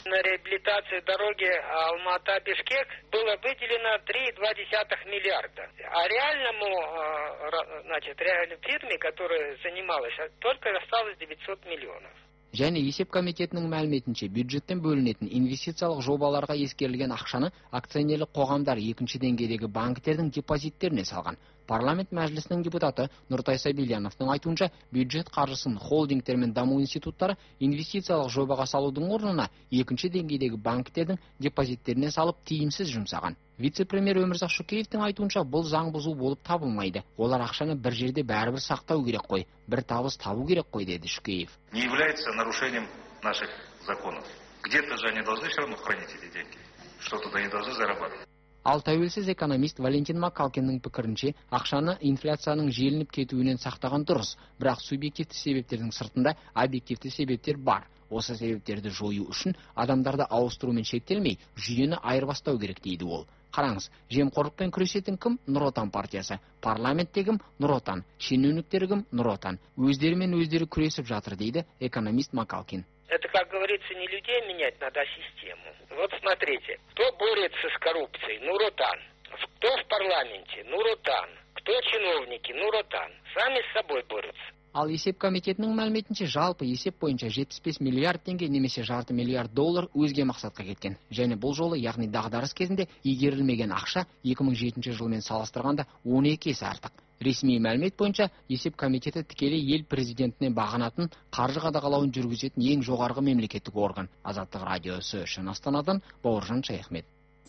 На реабилитацию дороги Алмата-Бишкек было выделено три и два десятых миллиарда. А реальному, значит, реальной фирме, которая занималась, только осталось девятьсот миллионов. Және есеп комитетінің мәліметінше бюджеттен бөлінетін инвестициялық жобаларға ескерілген ақшаны акционерлік қоғамдар екінші деңгейдегі банктердің депозиттеріне салған. Парламент мәжілісінің депутаты Нұртай Сабильяновтың айтуынша, бюджет қаржысын холдингтер мен даму институттары инвестициялық жобаға салудың орнына екінші деңгейдегі банктердің депозиттеріне салып тиімсіз жұмсаған. Вице-премьер Өмірзақ Шөкеевтің айтуынша, бұл заң бұзу болып табылмайды. Олар ақшаны бір жерде бәрібір сақтау керек қой, бір табыс табу керек қой, деді Шөкеев. Не является нарушением наших законов. Где-то же они должны все равно хранить эти деньги. Что-то они должны зарабатывать. Ал тәуелсіз экономист Валентин Макалкиннің пікірінше, ақшаны инфляцияның желініп кетуінен сақтаған дұрыс, бірақ субъективті себептердің сыртында объективті себептер бар. Осы себептерді жою үшін адамдарды ауыстырумен шектелмей, жүйені айырбастау керек, дейді ол. Қараңыз, жемқорлықпен күресетін кім? Нұр Отан партиясы. Парламенттегі Нұр Отан, шенеуніктері Нұр Отан. Өздерімен өздері күресіп жатыр, дейді экономист Макалкин. Это, как говорится, не людей менять надо, а систему. Вот смотрите, кто борется с коррупцией? Нур Отан. Кто в парламенте? Нур Отан. Кто чиновники? Нур Отан. Сами с собой борются. Ал есеп комитетінің мәліметінше, жалпы есеп бойынша жетпіс бес миллиард теңге немесе жарты миллиард доллар өзге мақсатқа кеткен. Және бұл жолы, яғни дағдарыс кезінде игерілмеген ақша екі мың жетінші жылмен салыстырғанда он екі есе артық. Ресми мәлімет бойынша, есеп комитеті тікелей ел президентіне бағынатын қаржы қадағалауын жүргізетін ең жоғарғы мемлекеттік орган. Азаттық радиосы үшін Астанадан Бауыржан Шаяхмет.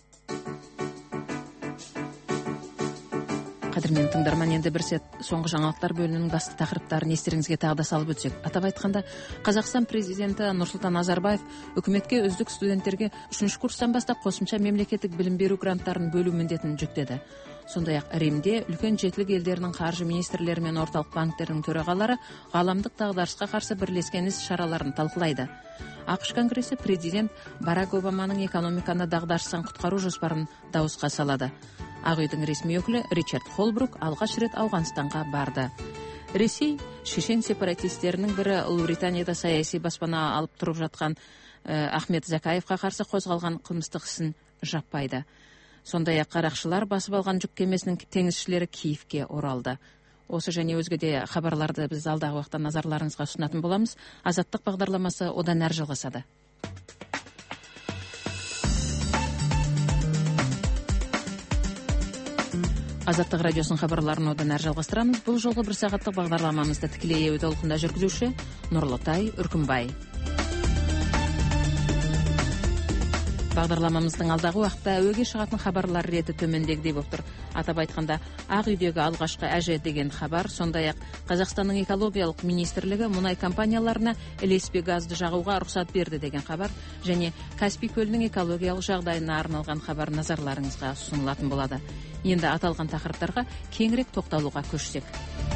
Қадірмен тыңдарман, енді бір сет соңғы жаңалықтар бөлімінің басты тақырыптарын естеріңізге тағы да салып өтсек. Атап айтқанда, Қазақстан президенті Нұрсұлтан Назарбаев үкіметке үздік студенттерге үшінші курстан бастап қосымша мемлекеттік білім беру гранттарын бөлу міндетін жүктеді. Сондай-ақ Римде үлкен жетілік елдерінің қаржы министрлері мен орталық банктердің төрағалары ғаламдық дағдарысқа қарсы бірлескен іс шараларын талқылайды. ақш конгресі президент Барак Обаманың экономиканы дағдарыстан құтқару жоспарын дауысқа салады. Ақ үйдің ресми өкілі Ричард Холбрук алғаш рет Ауғанстанға барды. Ресей шешен сепаратистерінің бірі Ұлыбританияда саяси баспана алып тұрып жатқан Ахмет Закаевқа қарсы қозғалған қылмыстық ісін жаппайды. Сондай-ақ қарақшылар басып алған жүк кемесінің теңізшілері Киевке оралды. Осы және өзге де хабарларды біз алдағы уақытта назарларыңызға ұсынатын боламыз. Азаттық бағдарламасы одан әрі жалғасады. Азаттық радиосын хабарларын одан әрі жалғастырамыз. Бұл жолғы бір сағаттық бағдарламамызды тікелей эфир толқында жүргізуші Нұрлытай Үркімбай. Бағдарламамыздың алдағы уақытта әуеге шығатын хабарлар реті төмендегідей болып тұр. Атап айтқанда, Ақ үйдегі алғашқы әже деген хабар, сондай-ақ Қазақстанның экологиялық министрлігі мұнай компанияларына ілеспе газды жағуға рұқсат берді деген хабар, және Каспий көлінің экологиялық жағдайына арналған хабар назарларыңызға ұсынылатын болады. Енді аталған тақырыптарға кеңірек тоқталуға көшсек.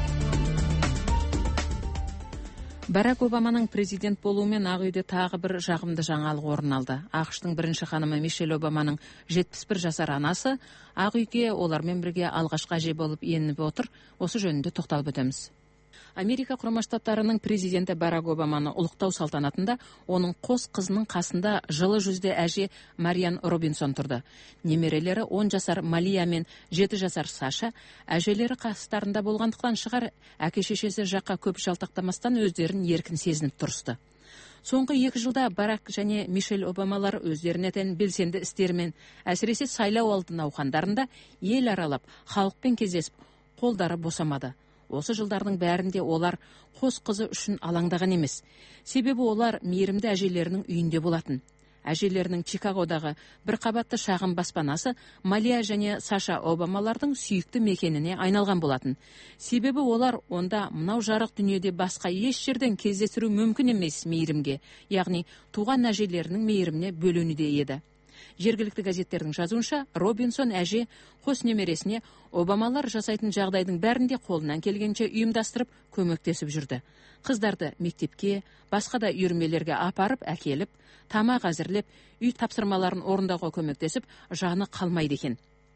Барак Обаманың президент болуымен Ақ үйде тағы бір жағымды жаңалық орын алды. ақштың бірінші ханымы Мишель Обаманың жетпіс бір жасар анасы Ақ үйге олармен бірге алғашқы әже болып еніп отыр. Осы жөнінде тоқталып өтеміз. Америка Құрама Штаттарының президенті Барак Обаманы ұлықтау салтанатында оның қос қызының қасында жылы жүзді әже Мариан Робинсон тұрды. Немерелері он жасар Малия мен жеті жасар Саша, әжелері қастарында болғандықтан шығар, әке-шешесі жаққа көп жалтақтамастан өздерін еркін сезініп тұрысты. Соңғы екі жылда Барак және Мишель Обамалар өздеріне тән белсенді істерімен, әсіресе сайлау алды науқандарында ел аралап, халықпен кездесіп, қолдары босамады. Осы жылдардың бәрінде олар қос қызы үшін алаңдаған емес. Себебі олар мейірімді әжелерінің үйінде болатын. Әжелерінің Чикагодағы бір қабатты шағын баспанасы Малия және Саша Обамалардың сүйікті мекеніне айналған болатын. Себебі олар онда мынау жарық дүниеде басқа еш жерден кездестіру мүмкін емес мейірімге, яғни туған әжелерінің мейіріміне бөленуде еді. Жергілікті газеттердің жазуынша, Робинсон әже қос немересіне Обамалар жасайтын жағдайдың бәрінде қолынан келгенше ұйымдастырып, көмектесіп жүрді. Қыздарды мектепке, басқа да үйірмелерге апарып, әкеліп, тамақ әзірлеп, үй тапсырмаларын орындауға көмектесіп, жаны қалмайды екен.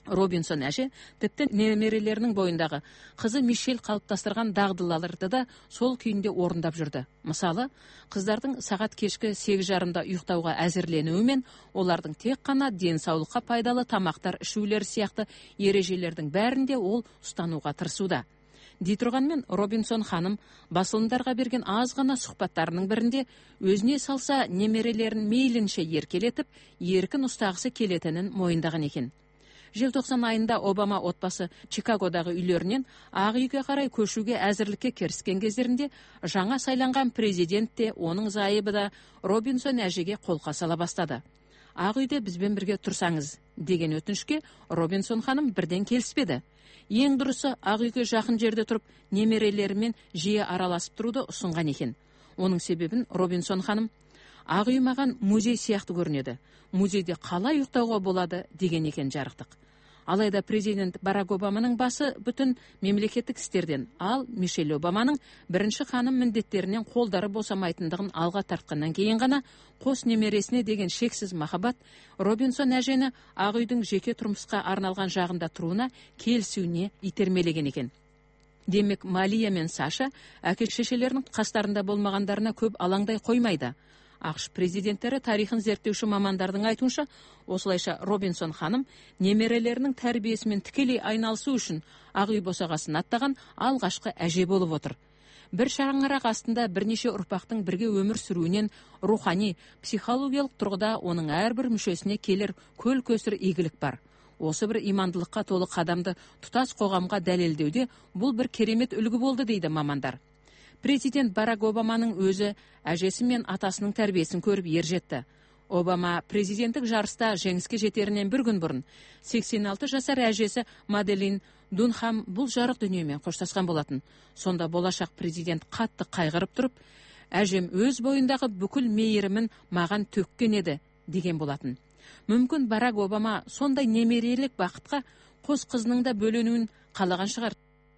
Робинсон әже тіпті немерелерінің бойындағы қызы Мишель қалыптастырған дағдылаларды да сол күйінде орындап жүрді. Мысалы, қыздардың сағат кешкі сегіз жарымда ұйықтауға әзірленуі мен олардың тек қана денсаулыққа пайдалы тамақтар ішулері сияқты ережелердің бәрінде ол ұстануға тырысуда. Дей тұрғанмен Робинсон ханым басылымдарға берген аз ғана сұхбаттарының бірінде өзіне салса немерелерін мейлінше еркелетіп, еркін ұстағысы келетінін мойындаған екен. Желтоқсан айында Обама отбасы Чикагодағы үйлерінен Ақ үйге қарай көшуге әзірлікке кіріскен кездерінде жаңа сайланған президент те, оның зайыбы да Робинсон әжеге қолқа сала бастады. Ақ үйде бізбен бірге тұрсаңыз деген өтінішке Робинсон ханым бірден келіспеді. Ең дұрысы Ақ үйге жақын жерде тұрып, немерелерімен жиі араласып тұруды ұсынған екен. Оның себебін Робинсон ханым: Ақ үй маған музей сияқты көрінеді. Музейде қалай ұйықтауға болады деген екен жарықтық. Алайда президент Барак Обаманың басы бүтін мемлекеттік істерден, ал Мишель Обаманың бірінші ханым міндеттерінен қолдары босамайтындығын алға тартқаннан кейін ғана қос немересіне деген шексіз махаббат Робинсон әжені Ақ үйдің жеке тұрмысқа арналған жағында тұруына келісуіне итермелеген екен. Демек, Малия мен Саша әке-шешелерінің қастарында болмағандарына көп алаңдай қоймайды. ақш президенттері тарихын зерттеуші мамандардың айтуынша, осылайша Робинсон ханым немерелерінің тәрбиесімен тікелей айналысу үшін Ақ үй босағасын аттаған алғашқы әже болып отыр. Бір шаңырақ астында бірнеше ұрпақтың бірге өмір сүруінен рухани, психологиялық тұрғыда оның әрбір мүшесіне келер көл көсір игілік бар. Осы бір имандылыққа толы қадамды тұтас қоғамға дәлелдеуде бұл бір керемет үлгі болды дейді мамандар. Президент Барак Обаманың өзі әжесі мен атасының тәрбиесін көріп ержетті. Обама президенттік жарыста жеңіске жетерінен бір күн бұрын сексен алты жасар әжесі Маделин Дунхам бұл жарық дүниемен қоштасқан болатын. Сонда болашақ президент қатты қайғырып тұрып, әжем өз бойындағы бүкіл мейірімін маған төккен еді деген болатын. Мүмкін Барак Обама сондай немерелік бақытқа қос қызының да бөленуін қалаған шығар.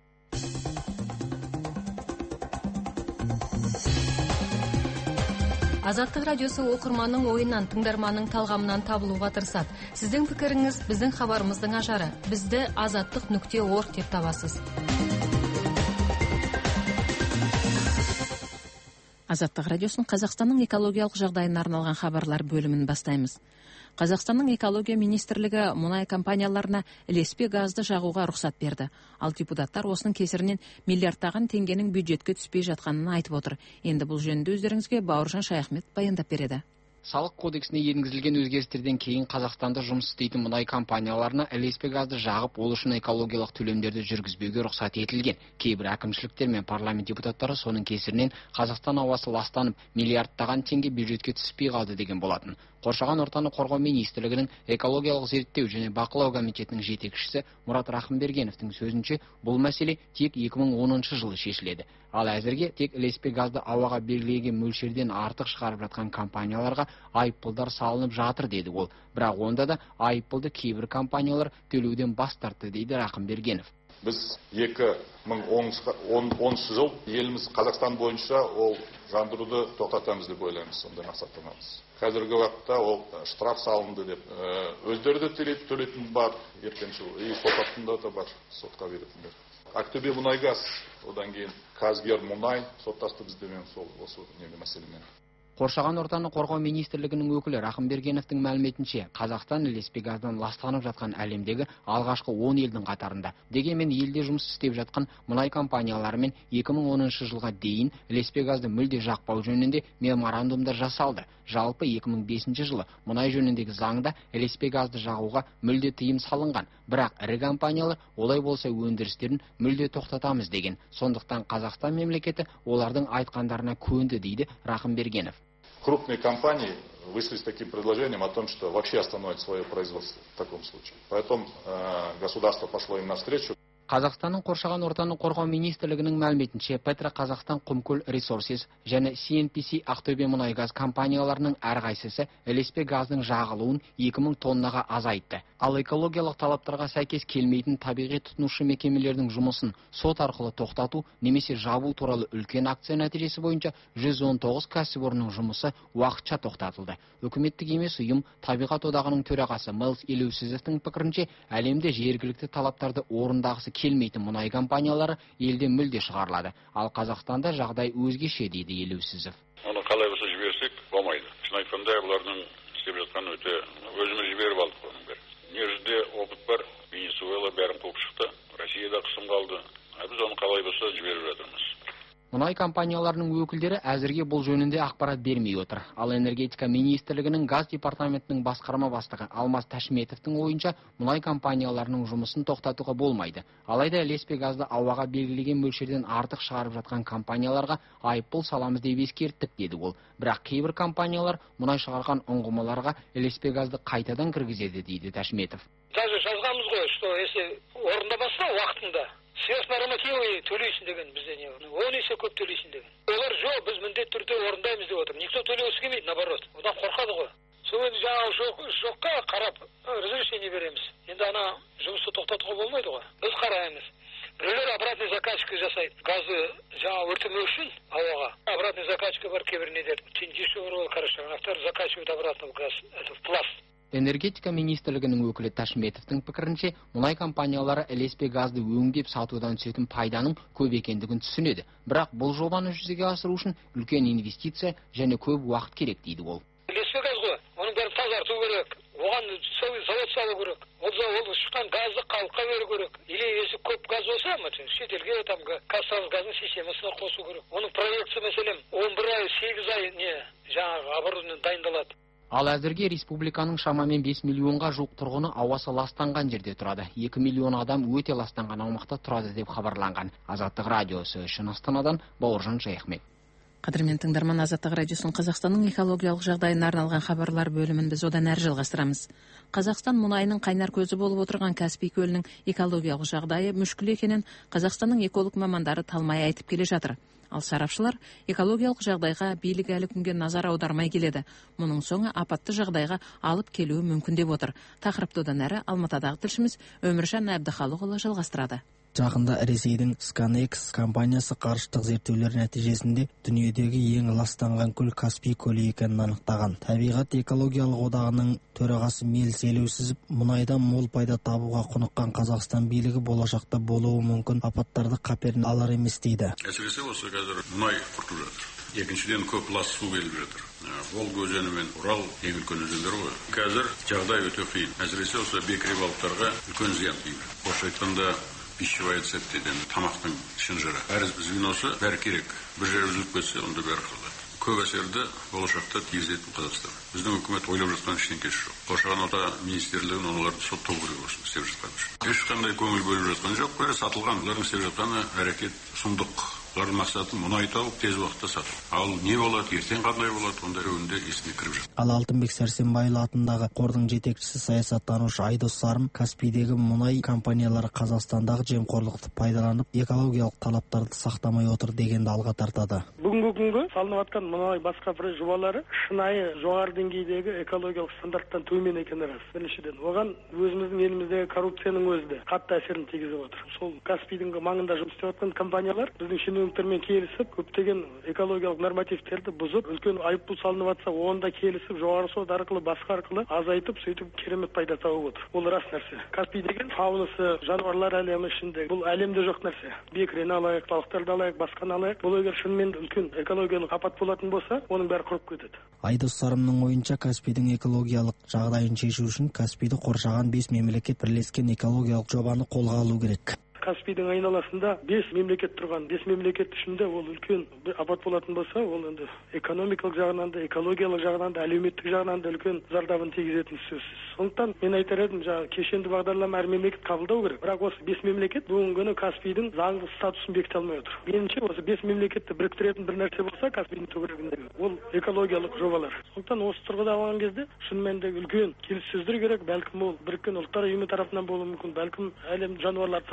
Азаттық радиосы оқырманның ойынан, тыңдарманның талғамынан табылуға тырысады. Сіздің пікіріңіз біздің хабарымыздың ажары. Бізді азаттық нүкте орг деп табасыз. Азаттық радиосын Қазақстанның экологиялық жағдайына арналған хабарлар бөлімін бастаймыз. Қазақстанның экология министрлігі мұнай компанияларына ілеспе газды жағуға рұқсат берді. Ал депутаттар осының кесірінен миллиардтаған теңгенің бюджетке түспей жатқанын айтып отыр. Енді бұл жөнінде өздеріңізге Бауыржан Шаяхмет баяндап береді. Салық кодексіне енгізілген өзгерістерден кейін Қазақстанда жұмыс істейтін мұнай компанияларына ілеспе газды жағып, ол үшін экологиялық төлемдерді жүргізбеуге рұқсат етілген. Кейбір әкімшіліктер мен парламент депутаттары соның кесірінен Қазақстан ауасы ластанып, миллиардтаған теңге бюджетке түспей қалды деген болатын. Қоршаған ортаны қорғау министрлігінің экологиялық зерттеу және бақылау комитетінің жетекшісі Мұрат Рахымбергеновтың сөзінше, бұл мәселе тек екі мың оныншы жылы шешіледі. Ал әзірге тек ілеспе газды ауаға белгіленген мөлшерден артық шығарып жатқан компанияларға айыппұлдар салынып жатыр деді ол. Бірақ онда да айыппұлды кейбір компаниялар төлеуден бас тартты дейді Рахымбергенов. Біз екі мың оныншы жыл еліміз Қазақстан бойынша ол жандыруды тоқтатамыз деп ойлаймыз, сондай мақсаттамыз. Қазіргі уақытта ол штраф салынды деп өздері де төлейтін бар, ертең жыл и сот алдында да бар, сотқа беретіндер. Ақтөбе мұнайгаз, одан кейін Қазгер мұнай соттасты біздемен сол осы неме мәселемен. Қоршаған ортаны қорғау министрлігінің өкілі Рахымбергеновтың мәліметінше, Қазақстан ілеспе газдан ластанып жатқан әлемдегі алғашқы он елдің қатарында. Дегенмен елде жұмыс істеп жатқан мұнай компанияларымен екі мың оныншы жылға дейін ілеспе газды мүлде жақпау жөнінде меморандумдар жасалды. Жалпы екі мың бесінші жылы мұнай жөніндегі заңда ілеспе газды жағуға мүлде тыйым салынған. Бірақ ірі компаниялар олай болса өндірістерін мүлде тоқтатамыз деген. Сондықтан Қазақстан мемлекеті олардың айтқандарына көнді дейді Рахымбергенов. Крупные компании вышли с таким предложением о том, что вообще остановят свое производство в таком случае. Поэтому э, государство пошло им навстречу. Қазақстанның қоршаған ортаны қорғау министрлігінің мәліметінше Петра Қазақстан Құмкөл Resources және си эн пи си Ақтөбе мұнай газ компанияларының әрқайсысы ілеспе газдың жағылуын екі мың тоннаға азайтты. Ал экологиялық талаптарға сәйкес келмейтін табиғи тұтынушы мекемелердің жұмысын сот арқылы тоқтату немесе жабу туралы үлкен акция нәтижесі бойынша жүз он тоғыз кәсіпорынның жұмысы уақытша тоқтатылды. Үкіметтік емес ұйым Табиғат одағының төрағасы Мэлс Елеусізовтың пікірінше, әлемде жергілікті талаптарды орындағысы келмейтін мұнай компаниялары елден мүлде шығарылады. Ал Қазақстанда жағдай өзгеше дейді Елеусізов. Оны қалай болса жіберсек болмайды. Шын айтқанда бұлардың істеп жатқан өте өзіміз жіберіп алдық оның бәрі. Дүниежүзінде опыт бар, Венесуэла бәрін қуып шықты, Россияда қысым қалды. Біз оны қалай болса жіберіп жатырмыз. Мұнай компанияларының өкілдері әзірге бұл жөнінде ақпарат бермей отыр. Ал энергетика министрлігінің газ департаментінің басқарма бастығы Алмас Ташметовтың ойынша, мұнай компанияларының жұмысын тоқтатуға болмайды. Алайда ілеспе газды ауаға белгілеген мөлшерден артық шығарып жатқан компанияларға айыппұл саламыз деп ескерттік деді ол. Бірақ кейбір компаниялар мұнай шығарған ұңғымаларға ілеспе газды қайтадан кіргізеді дейді Ташметов. Даже жазғанбыз ғой, что если орындамаса уақытында сверхнормативы төлейсің деген бізде не бар. он есе көп төлейсің деген. Олар жоқ, біз міндетті түрде орындаймыз деп отыр. Никто төлегісі келмейді, наоборот. Одан қорқады ғой. Сол енді жаңағы жоқ, жоққа қарап разрешение береміз. Енді ана жұмысты тоқтатуға болмайды ғой. Біз қараймыз. Біреулер обратный закачка жасайды. Газы жаңа өртемеу үшін ауаға. Обратный закачка бар кейбірнелер. Дешевый, короче, анақтар закачивают обратно в газ, это в пласт. Энергетика министрлігінің өкілі Ташметовтың пікірінше, мұнай компаниялары ілеспе газды өңдеп сатудан түсетін пайданың көп екендігін түсінеді. Бірақ бұл жобаны жүзеге асыру үшін үлкен инвестиция және көп уақыт керек дейді ол. Ілеспе газ ғой, оның бәрін тазарту керек, оған завод салу керек. Ол завод шыққан газды халыққа беру керек. Или если көп газ болса, шетелге там қазтрансгаз газдың системасына қосу керек. Оның проекті мәселен он бір ай, сегіз ай не жаңағы оборудование дайындалады. Ал әзірге республиканың шамамен бес миллионға жуық тұрғыны ауасы ластанған жерде тұрады. екі миллион адам өте ластанған аумақта тұрады деп хабарланған. Азаттық радиосы үшін Астанадан Бауыржан Жайықмет. Қадірмен тыңдарман, Азаттық радиосын Қазақстанның экологиялық жағдайына арналған хабарлар бөлімін біз одан әрі жалғастырамыз. Қазақстан мұнайының қайнар көзі болып отырған Каспий көлінің экологиялық жағдайы мүшкіл екенін Қазақстанның эколог мамандары талмай айтып келе жатыр. Ал сарапшылар экологиялық жағдайға билік әлі күнге назар аудармай келеді. Мұның соңы апатты жағдайға алып келуі мүмкін деп отыр. Тақырыпты одан әрі Алматыдағы тілшіміз Өміржан Әбдіхалықұлы жалғастырады. Жақында Ресейдің Сканекс компаниясы қарыштық зерттеулер нәтижесінде дүниедегі ең ластанған көл Каспий көлі екенін анықтаған. Табиғат экологиялық одағының төрағасы Мелс Елеусізов, мұнайдан мол пайда табуға құныққан Қазақстан билігі болашақта болуы мүмкін апаттарды қаперіне алар емес дейді. Әсіресе осы қазір мұнай құртып жатыр. Екіншіден көп лас су келіп жатыр. Волга өзені мен Урал ең үлкен өзендер ғой. Қазір жағдай өте қиын. Әсіресе осы бекіре балықтарға үлкен зиян тиді. Орысша айтқанда пищевая цепь деген тамақтың шынжыры. Әр звеносы бәрі керек. Бір жері үзіліп кетсе, онда бәрі қалады. Көп әсерді болашақта тигізетін Қазақстан. Біздің үкімет ойлап жатқан ештеңкесі жоқ. Қоршаған орта министрлігін оларды соттау керек осыны істеп жатқан үшін. Ешқандай көңіл бөліп жатқан жоқ. Бәрі сатылған. Олардың істеп жатқаны әрекет сұмдық. Олардың мақсаты мұнай тауып тез уақытта сату. Ал не болады, ертең қандай болады, онда өңінде есіне кіріп жатыр. Ал Алтынбек Сәрсенбайұлы атындағы қордың жетекшісі саясаттанушы Айдос Сарым, Каспийдегі мұнай компаниялары Қазақстандағы жемқорлықты пайдаланып, экологиялық талаптарды сақтамай отыр дегенді алға тартады. Бүгінгі күнгі салынып жатқан мұнай басқа бір жобалары шынайы жоғары деңгейдегі экологиялық стандарттан төмен екені рас. Біріншіден, оған өзіміздің еліміздегі коррупцияның өзі де қатты әсерін тигізіп отыр. Сол Каспийдің маңында жұмыс істеп жатқан компаниялар біздің шенеуніктермен келісіп, көптеген экологиялық нормативтерді бұзып, үлкен айыппұл салынып жатса, онда келісіп, жоғары сот арқылы, басқа арқылы азайтып, сөйтіп керемет пайда тауып отыр. Ол рас нәрсе. Каспий деген фаунасы, жануарлар әлемі ішінде бұл әлемде жоқ нәрсе. Бекірені алайық, балықтарды алайық, басқаны алайық. Бұл егер шынымен үлкен экологиялық апат болатын болса, оның бәрі құрып кетеді. Айдос Сарымның ойынша, Каспийдің экологиялық жағдайын шешу үшін Каспийді қоршаған бес мемлекет бірлескен экологиялық жобаны қолға алу керек. Каспийдің айналасында бес мемлекет тұрған. бес мемлекет ішінде ол үлкен апат болатын болса, ол енді экономикалық жағынан да, экологиялық жағынан да, әлеуметтік жағынан да үлкен зардабын тигізетін сөзсіз. Сондықтан мен айтар едім, жаңағы кешенді бағдарлама әр мемлекет қабылдау керек. Бірақ осы бес мемлекет бүгінгі күні Каспийдің заңды статусын бекіте алмай отыр. Меніңше осы бес мемлекетті біріктіретін бір нәрсе болса, Каспийдің төңірегіндегі ол экологиялық жобалар. Сондықтан осы тұрғыда алған кезде шынымен де үлкен келіссөздер керек. Бәлкім ол Біріккен Ұлттар ұйымы тарапынан болуы мүмкін, бәлкім әлем жануарларды сақтау ұйымы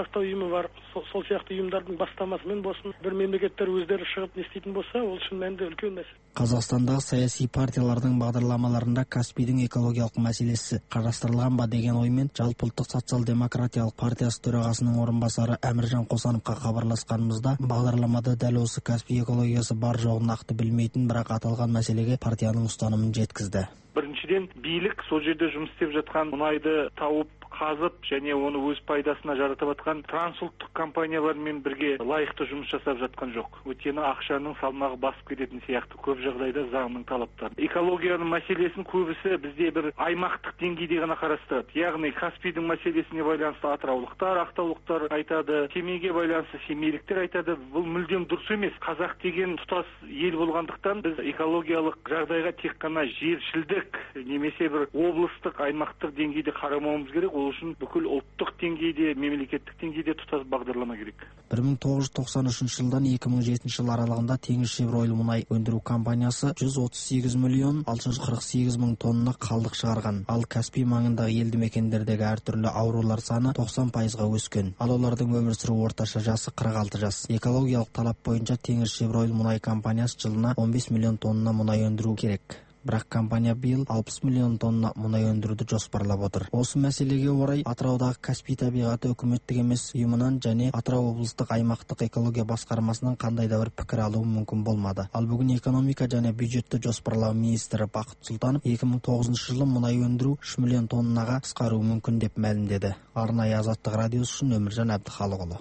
ұйымы бар, сол сияқты ұйымдардың бастамасымен болсын, бір мемлекеттер өздері шығып не істейтін болса, ол шын мәнінде үлкен мәселе. Қазақстандағы саяси партиялардың бағдарламаларында Каспийдің экологиялық мәселесі қарастырылған ба деген оймен Жалпыұлттық социал-демократиялық партиясы төрағасының орынбасары Әміржан Қосановқа хабарласқанымызда, бағдарламада дәл осы Каспий экологиясы бар жоғын нақты білмейтін, бірақ аталған мәселеге партияның ұстанымын жеткізді. Біріншіден, билік сол жерде жұмыс істеп жатқан мұнайды тауып, қазып және оны өз пайдасына жаратып жатқан трансұлттық компаниялармен бірге лайықты жұмыс жасап жатқан жоқ. Өйткені ақшаның салмағы басып кететін сияқты көп жағдайда заңның талаптары. Экологияның мәселесін көбісі бізде бір аймақтық деңгейде ғана қарастырады. Яғни Каспийдің мәселесіне байланысты атыраулықтар, ақтаулықтар айтады, Семейге байланысты семейліктер айтады. Бұл мүлдем дұрыс емес. Қазақ деген тұтас ел болғандықтан біз экологиялық жағдайға тек қана жершілдік немесе бір облыстық, аймақтық деңгейде қарамауымыз керек. Ол үшін бүкіл ұлттық деңгейде, мемлекеттік деңгейде тұтас бағдарлама керек. бір мың тоғыз жүз тоқсан үшінші жылдан екі мың жетінші жыл аралығында Теңізшевройл мұнай өндіру компаниясы жүз отыз сегіз миллион алты жүз қырық сегіз мың тонна қалдық шығарған. Ал Каспий маңындағы елді мекендердегі әртүрлі аурулар саны тоқсан пайызға өскен. Ал олардың өмір сүру орташа жасы қырық алты жас. Экологиялық талап бойынша Теңізшевройл мұнай компаниясы жылына он бес миллион тонна мұнай өндіру керек. Бірақ компания биыл алпыс миллион тонна мұнай өндіруді жоспарлап отыр. Осы мәселеге орай Атыраудағы Каспий табиғаты үкіметтік емес ұйымынан және Атырау облыстық аймақтық экология басқармасынан қандай да бір пікір алу мүмкін болмады. Ал бүгін экономика және бюджетті жоспарлау министрі Бақыт Сұлтанов екі мың тоғызыншы жылы мұнай өндіру үш миллион тоннаға қысқаруы мүмкін деп мәлімдеді. Арнайы Азаттық радиосы үшін Өміржан Әбдіхалықұлы.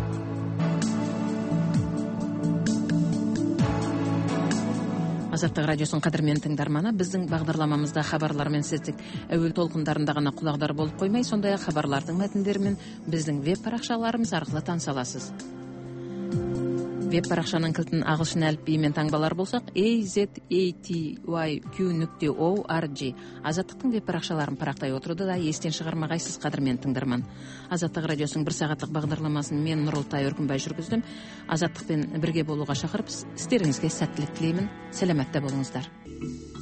Азаттық радиосын қадірмен тыңдарманы, біздің бағдарламамызда хабарлар мен сіздік әуел толқындарында ғана құлағдар болып қоймай, сондай-ақ хабарлардың мәтіндерімен біздің веб парақшаларымыз арқылы таныса аласыз. Веб парақшаның кілтін ағылшын әліпбиімен таңбалар болсақ, a z a t y q нүкте org. Азаттықтың веб парақшаларын парақтай отыруды да естен шығармағайсыз қадірмен тыңдарман. Азаттық радиосының бір сағаттық бағдарламасын мен Нұрылтай Өркінбай жүргіздім. Азаттықпен бірге болуға шақырып, істеріңізге сәттілік тілеймін. Сәлеметте болыңыздар.